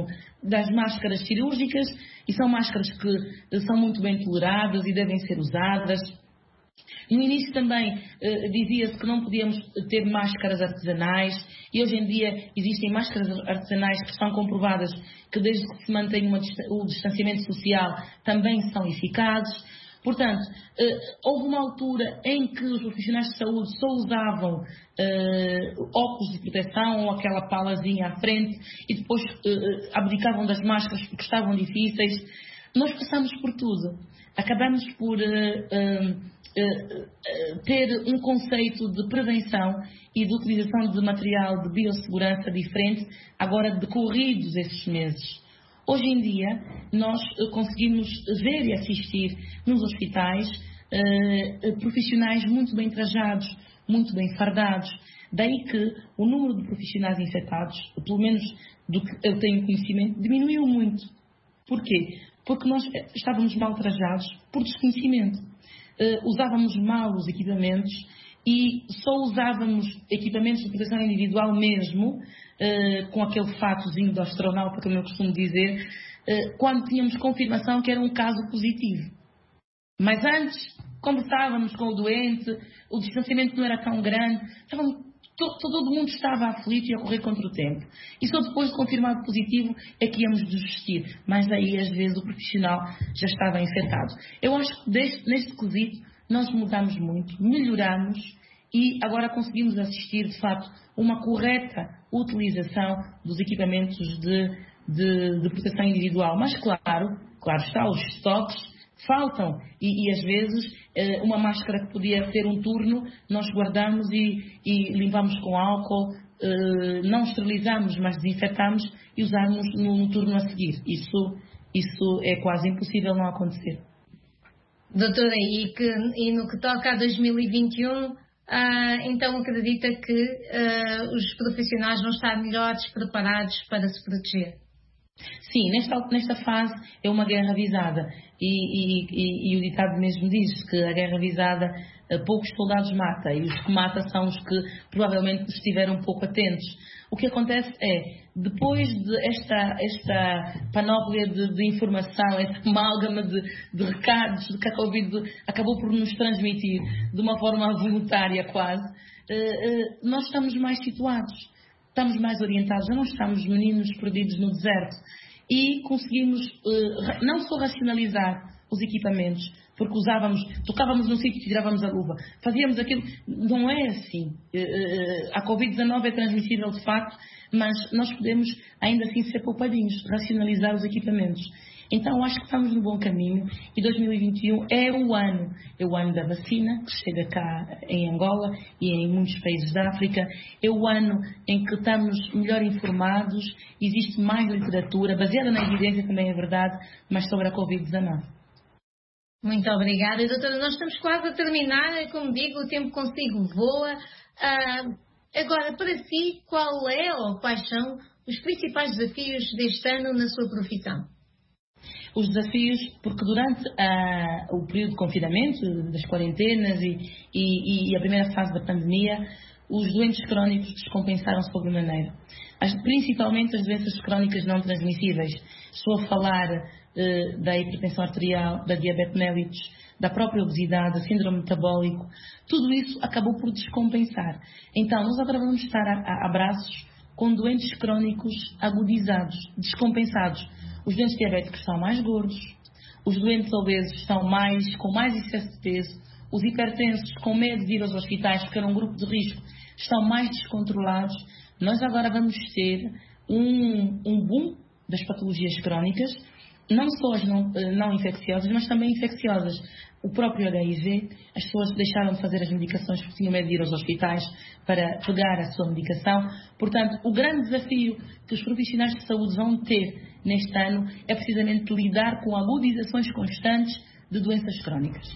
[SPEAKER 4] das máscaras cirúrgicas, e são máscaras que são muito bem toleradas e devem ser usadas. No início também dizia-se que não podíamos ter máscaras artesanais, e hoje em dia existem máscaras artesanais que estão comprovadas que desde que se mantém o distanciamento social também são eficazes. Portanto, houve uma altura em que os profissionais de saúde só usavam óculos de proteção ou aquela palazinha à frente e depois abdicavam das máscaras porque estavam difíceis. Nós passamos por tudo. Acabamos por ter um conceito de prevenção e de utilização de material de biossegurança diferente, agora decorridos esses meses. Hoje em dia, nós conseguimos ver e assistir nos hospitais profissionais muito bem trajados, muito bem fardados. Daí que o número de profissionais infectados, pelo menos do que eu tenho conhecimento, diminuiu muito. Porquê? Porque nós estávamos mal trajados por desconhecimento. Usávamos mal os equipamentos e só usávamos equipamentos de proteção individual mesmo, com aquele fatozinho do astronauta, como eu costumo dizer, quando tínhamos confirmação que era um caso positivo. Mas antes, conversávamos com o doente, o distanciamento não era tão grande, todo mundo estava aflito e a correr contra o tempo. E só depois de confirmado positivo é que íamos desistir. Mas aí, às vezes, o profissional já estava infectado. Eu acho que neste quesito nós mudamos muito, melhoramos e agora conseguimos assistir, de facto, uma correta utilização dos equipamentos de proteção individual. Mas, claro está, os estoques faltam e às vezes uma máscara que podia ter um turno, nós guardamos e limpamos com álcool, não esterilizamos, mas desinfetamos e usamos no turno a seguir. Isso é quase impossível não acontecer.
[SPEAKER 2] Doutora, e no que toca a 2021, então acredita que os profissionais vão estar melhores preparados para se proteger?
[SPEAKER 4] Sim, nesta fase é uma guerra avisada e o ditado mesmo diz que a guerra avisada poucos soldados mata e os que mata são os que provavelmente estiveram pouco atentos. O que acontece é, depois de esta panóplia de informação, esta amálgama de recados que a Covid acabou por nos transmitir de uma forma voluntária quase, nós estamos mais situados. Estamos mais orientados, já não estamos meninos perdidos no deserto e conseguimos não só racionalizar os equipamentos, porque tocávamos num sítio e tirávamos a luva, fazíamos aquilo, não é assim. A Covid-19 é transmissível de facto, mas nós podemos ainda assim ser poupadinhos, racionalizar os equipamentos. Então acho que estamos no bom caminho e 2021 é o ano da vacina, que chega cá em Angola e em muitos países da África, é o ano em que estamos melhor informados, existe mais literatura, baseada na evidência também é verdade, mas sobre a Covid-19.
[SPEAKER 2] Muito obrigada. Doutora, nós estamos quase a terminar, como digo, o tempo consigo voa. Agora, para si, qual é ou quais são os principais desafios deste ano na sua profissão?
[SPEAKER 4] Os desafios, porque durante o período de confinamento, das quarentenas e a primeira fase da pandemia, os doentes crónicos descompensaram sobremaneira. Principalmente as doenças crónicas não transmissíveis. Estou a falar da hipertensão arterial, da diabetes mellitus, da própria obesidade, da síndrome metabólico. Tudo isso acabou por descompensar. Então, nós agora vamos estar a braços com doentes crónicos agudizados, descompensados. Os doentes diabéticos estão mais gordos, os doentes obesos estão com mais excesso de peso, os hipertensos com medo de ir aos hospitais porque eram um grupo de risco estão mais descontrolados. Nós agora vamos ter um boom das patologias crónicas, não só as não infecciosas, mas também infecciosas. O próprio HIV, as pessoas deixaram de fazer as medicações porque tinham medo de ir aos hospitais para pegar a sua medicação. Portanto, o grande desafio que os profissionais de saúde vão ter neste ano é precisamente lidar com agudizações constantes de doenças crónicas.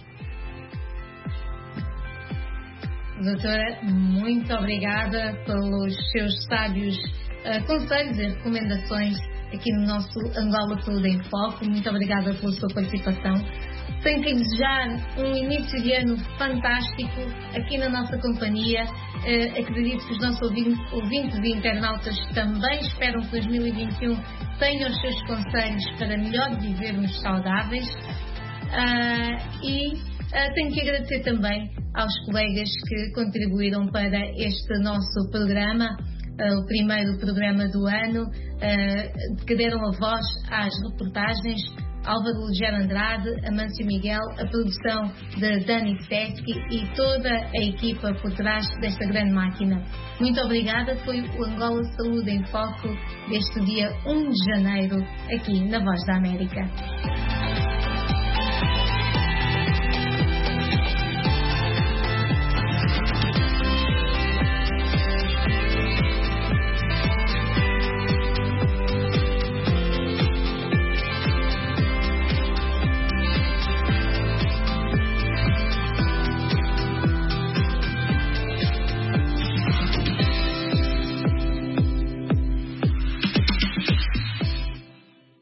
[SPEAKER 2] Doutora, muito obrigada pelos seus sábios conselhos e recomendações aqui no nosso Angola Saúde em Foco. Muito obrigada pela sua participação. Tenho que desejar um início de ano fantástico aqui na nossa companhia. Acredito que os nossos ouvintes e internautas também esperam que 2021 tenha os seus conselhos para melhor vivermos saudáveis. Tenho que agradecer também aos colegas que contribuíram para este nosso programa, o primeiro programa do ano, que deram a voz às reportagens. Álvaro Lugero Andrade, Amâncio Miguel, a produção de Dani Steski e toda a equipa por trás desta grande máquina. Muito obrigada, foi o Angola Saúde em Foco deste dia 1 de janeiro, aqui na Voz da América.